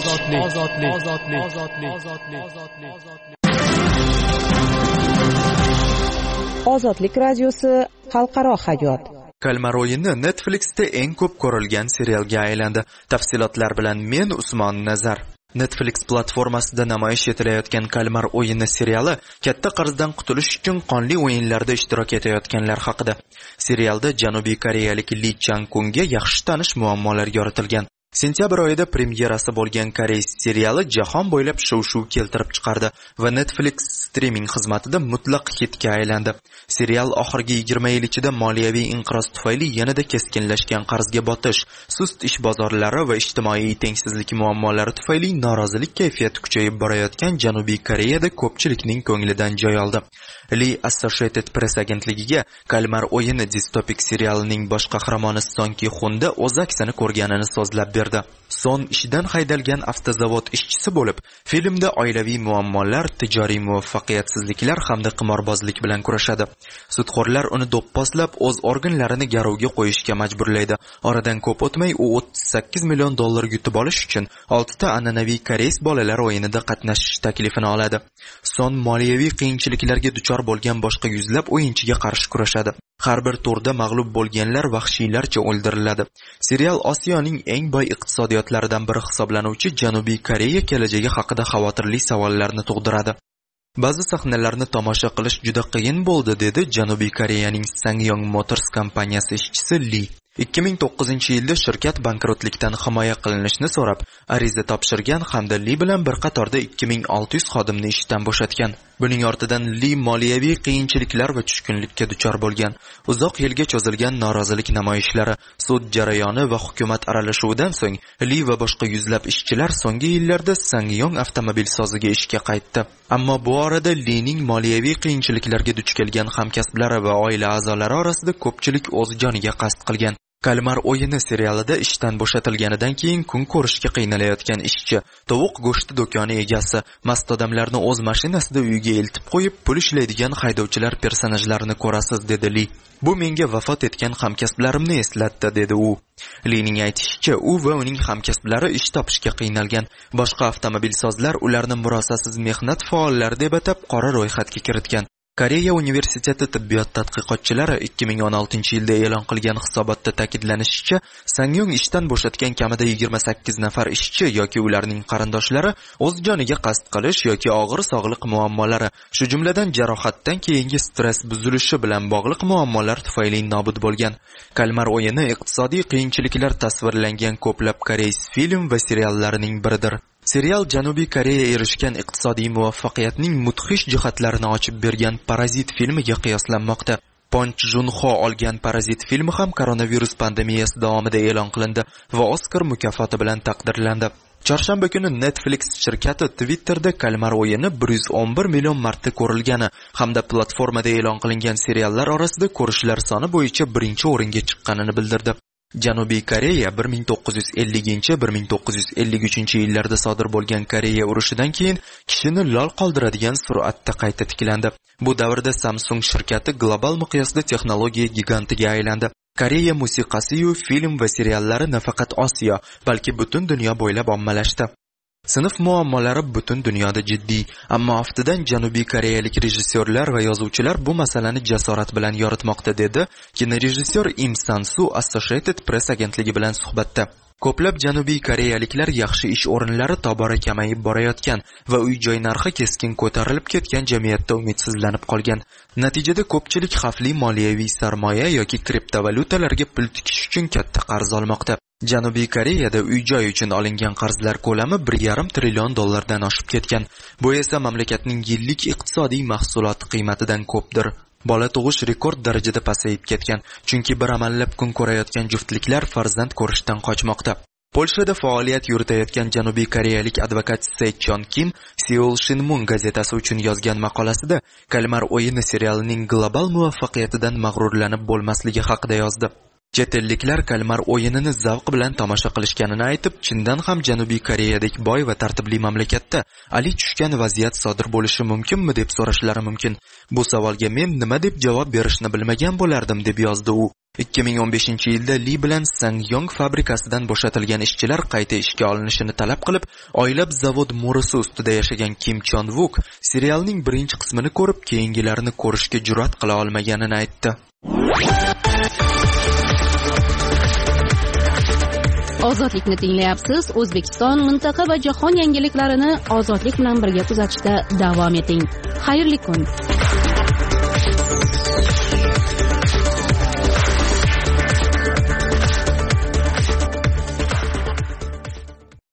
[SPEAKER 21] ozodlik radiosi xalqaro hayot.
[SPEAKER 20] Kalmar o'yini Netflix'da eng ko'p ko'rilgan serialga aylandi. Tafsilotlar bilan men Usmon Nazar. Netflix platformasida namoyish etilayotgan Kalmar o'yini seriali katta qarzdan qutulish uchun qonli o'yinlarda ishtirok etayotganlar haqida. Serialda Janubiy koreyalik Lee Chang-kunga yaxshi tanish muammolar yoritilgan. Sentyabr oyida premyerasi bo'lgan koreys seriali jahon bo'ylab shuv-shuv keltirib chiqardi va Netflix streaming xizmatida mutlaq hitga aylandi. Serial oxirgi yigirma yil ichida moliyaviy inqiroz tufayli yanada keskinlashgan qarzga botish, sust ish bozorlari va ijtimoiy tengsizlik muammolari tufayli norozilik kayfiyati kuchayib borayotgan Janubiy Koreyada ko'pchilikning ko'nglidan joy oldi. Lee Associated Press agentligiga Kalmar o'yini distopik serialining bosh qahramoni Son Ki-hunda o'z aksini ko'rganini so'zlab berdi. Son ishdan haydalgan avtozavod ishchisi bo'lib, filmda oilaviy muammolar, tijoriy muvaffaqiyatsizliklar hamda qimorbozlik bilan kurashadi. Sudxo'rlar uni do'pposlab o'z organlarini garovga qo'yishga majburlaydi. Oradan ko'p o'tmay u o'ttiz sakkiz million dollar yutib olish uchun oltita an'anaviy koreys bolalar o'yinida qatnashish taklifini oladi. Son moliyaviy qiyinchiliklarga duchor bo'lgan boshqa yuzlab o'yinchiga qarshi kurashadi. Har bir turda mag'lub bo'lganlar vahshiylarcha o'ldiriladi. Serial Osiyoning eng boy iqtisodiyotlaridan biri hisoblanuvchi Janubiy Koreya kelajagi haqida xavotirli savollarni tug'diradi. Ba'zi sahnalarni tomosha qilish juda qiyin bo'ldi, dedi Janubiy Koreyaning Sangyong Motors kompaniyasi ishchisi Lee. ikki ming to'qqizinchi yilda shirkat bankrotlikdan himoya qilinishni so'rab ariza topshirgan hamda Lee bilan bir qatorda ikki ming olti yuz xodimni ishdan bo'shatgan. Buning ortidan Lee moliyaviy qiyinchiliklar va tushkunlikka duchor bo'lgan. Uzoq yilga cho'zilgan norozilik namoyishlari, sud jarayoni va hukumat aralashuvidan so'ng Lee va boshqa yuzlab ishchilar so'nggi yillarda Sangyong avtomobil soziga ishga qaytdi. Ammo bu orada Leening moliyaviy qiyinchiliklarga duch kelgan hamkasblari va oila a'zolari orasida ko'pchilik o'z joniga qasd qilgan. Kalmar o'yini serialida ishdan bo'shatilganidan keyin kun ko'rishga qiynalayotgan ishchi, tovuq go'shti do'koni egasi, mast odamlarni o'z mashinasida uyiga eltib qo'yib, pul ishlaydigan haydovchilar personajlarini ko'rasiz, dedi Lee. Bu menga vafot etgan hamkasblarimni eslatdi, dedi u. Leening aytishicha, u va uning hamkasblari ish topishga qiynalgan. Boshqa avtomobilsozlar ularni murosasiz mehnat faollari deb atab qora ro'yxatga kiritgan. Koreya universiteti tibbiyot tadqiqotchilari ikki ming o'n oltinchi yilda e'lon qilgan hisobotda ta'kidlanishicha, Sangyong ishdan bo'shatgan kamida yigirma sakkiz nafar ishchi yoki ularning qarindoshlari o'z joniga qasd qilish yoki og'ir sog'liq muammolari, shu jumladan jarohatdan keyingi stress buzilishi bilan bog'liq muammolar tufayli nobud bo'lgan. Kalmar o'yini iqtisodiy qiyinchiliklar tasvirlangan ko'plab koreys film va seriallarining biridir. Serial Janubiy Koreya erishgan iqtisodiy muvaffaqiyatning mudhish jihatlarini ochib bergan Parazit filmiga qiyoslanmoqda. Ponch Junho olgan Parazit filmi ham koronavirus pandemiyasi davomida e'lon qilindi va Oskar mukofoti bilan taqdirlandi. Chorshanba kuni Netflix shirkati Twitterda Kalmar o'yini bir yuz o'n bir million marta ko'rilgani hamda platformada e'lon qilingan seriallar orasida ko'rishlar soni bo'yicha birinchi o'ringa chiqqanini bildirdi. Janubiy Koreya bir ming to'qqiz yuz ellinchi - bir ming to'qqiz yuz ellik uchinchi yillarda sodir bo'lgan Koreya urushidan keyin kishini lol qoldiradigan sur'atda qayta tiklandi. Bu davrda Samsung shirkati global miqyosda texnologiya gigantiga aylandi. Koreya musiqasi-yu film va seriallari nafaqat Osiyo, balki butun dunyo bo'ylab ommalashdi. Sinf muammolari butun dunyoda jiddiy, ammo aftidan Janubiy Koreyalik rejissyorlar va yozuvchilar bu masalani jasorat bilan yoritmoqda, dedi kinorejissyor Im San-su Associated Press agentligi bilan suhbatda. Ko'plab Janubiy Koreyaliklar yaxshi ish o'rinlari tobora kamayib borayotgan va uy-joy narxi keskin ko'tarilib ketgan jamiyatda umidsizlanib qolgan. Natijada ko'pchilik xavfli moliyaviy sarmoya yoki kriptovalyutalarga pul tikish uchun katta qarz olmoqda. Janubiy Koreyada uy-joy uchun olingan qarzlar ko'lami bir yarim trillion dollardan oshib ketgan. Bu esa mamlakatning yillik iqtisodiy mahsuloti qiymatidan ko'pdir. Bola tug'ish rekord darajada pasayib ketgan, chunki bir amallab kun ko'rayotgan juftliklar farzand ko'rishdan qochmoqda. Polshada faoliyat yuritayotgan Janubiy Koreyalik advokat Se Chon Kim Seoul Shinmun gazetasi uchun yozgan maqolasida Kalmar o'yini serialining global muvaffaqiyatidan mag'rurlanib bo'lmasligi haqida yozdi. Chet elliklar kalmar o'yinini zavq bilan tomosha qilishganini aytib, chindan ham Janubiy Koreyadek boy va tartibli mamlakatda ali tushgan vaziyat sodir bo'lishi mumkinmi deb so'rashlari mumkin. Bu savolga men nima deb javob berishni bilmagan bo'lardim deb yozdi u. ikki ming o'n beshinchi yilda Li bilan Sangyong fabrikasidan bo'shatilgan ishchilar qayta ishga olinishini talab qilib, oylab zavod mo'risi ustida yashagan Kim Chon Wook serialning birinchi qismini ko'rib, keyingilarini ko'rishga jur'at qila olmaganini aytdi.
[SPEAKER 1] Ozodlikni tinglayapsiz. O'zbekiston, mintaqa va jahon yangiliklarini ozodlik bilan birga kuzatishda davom eting. Xayrli kun.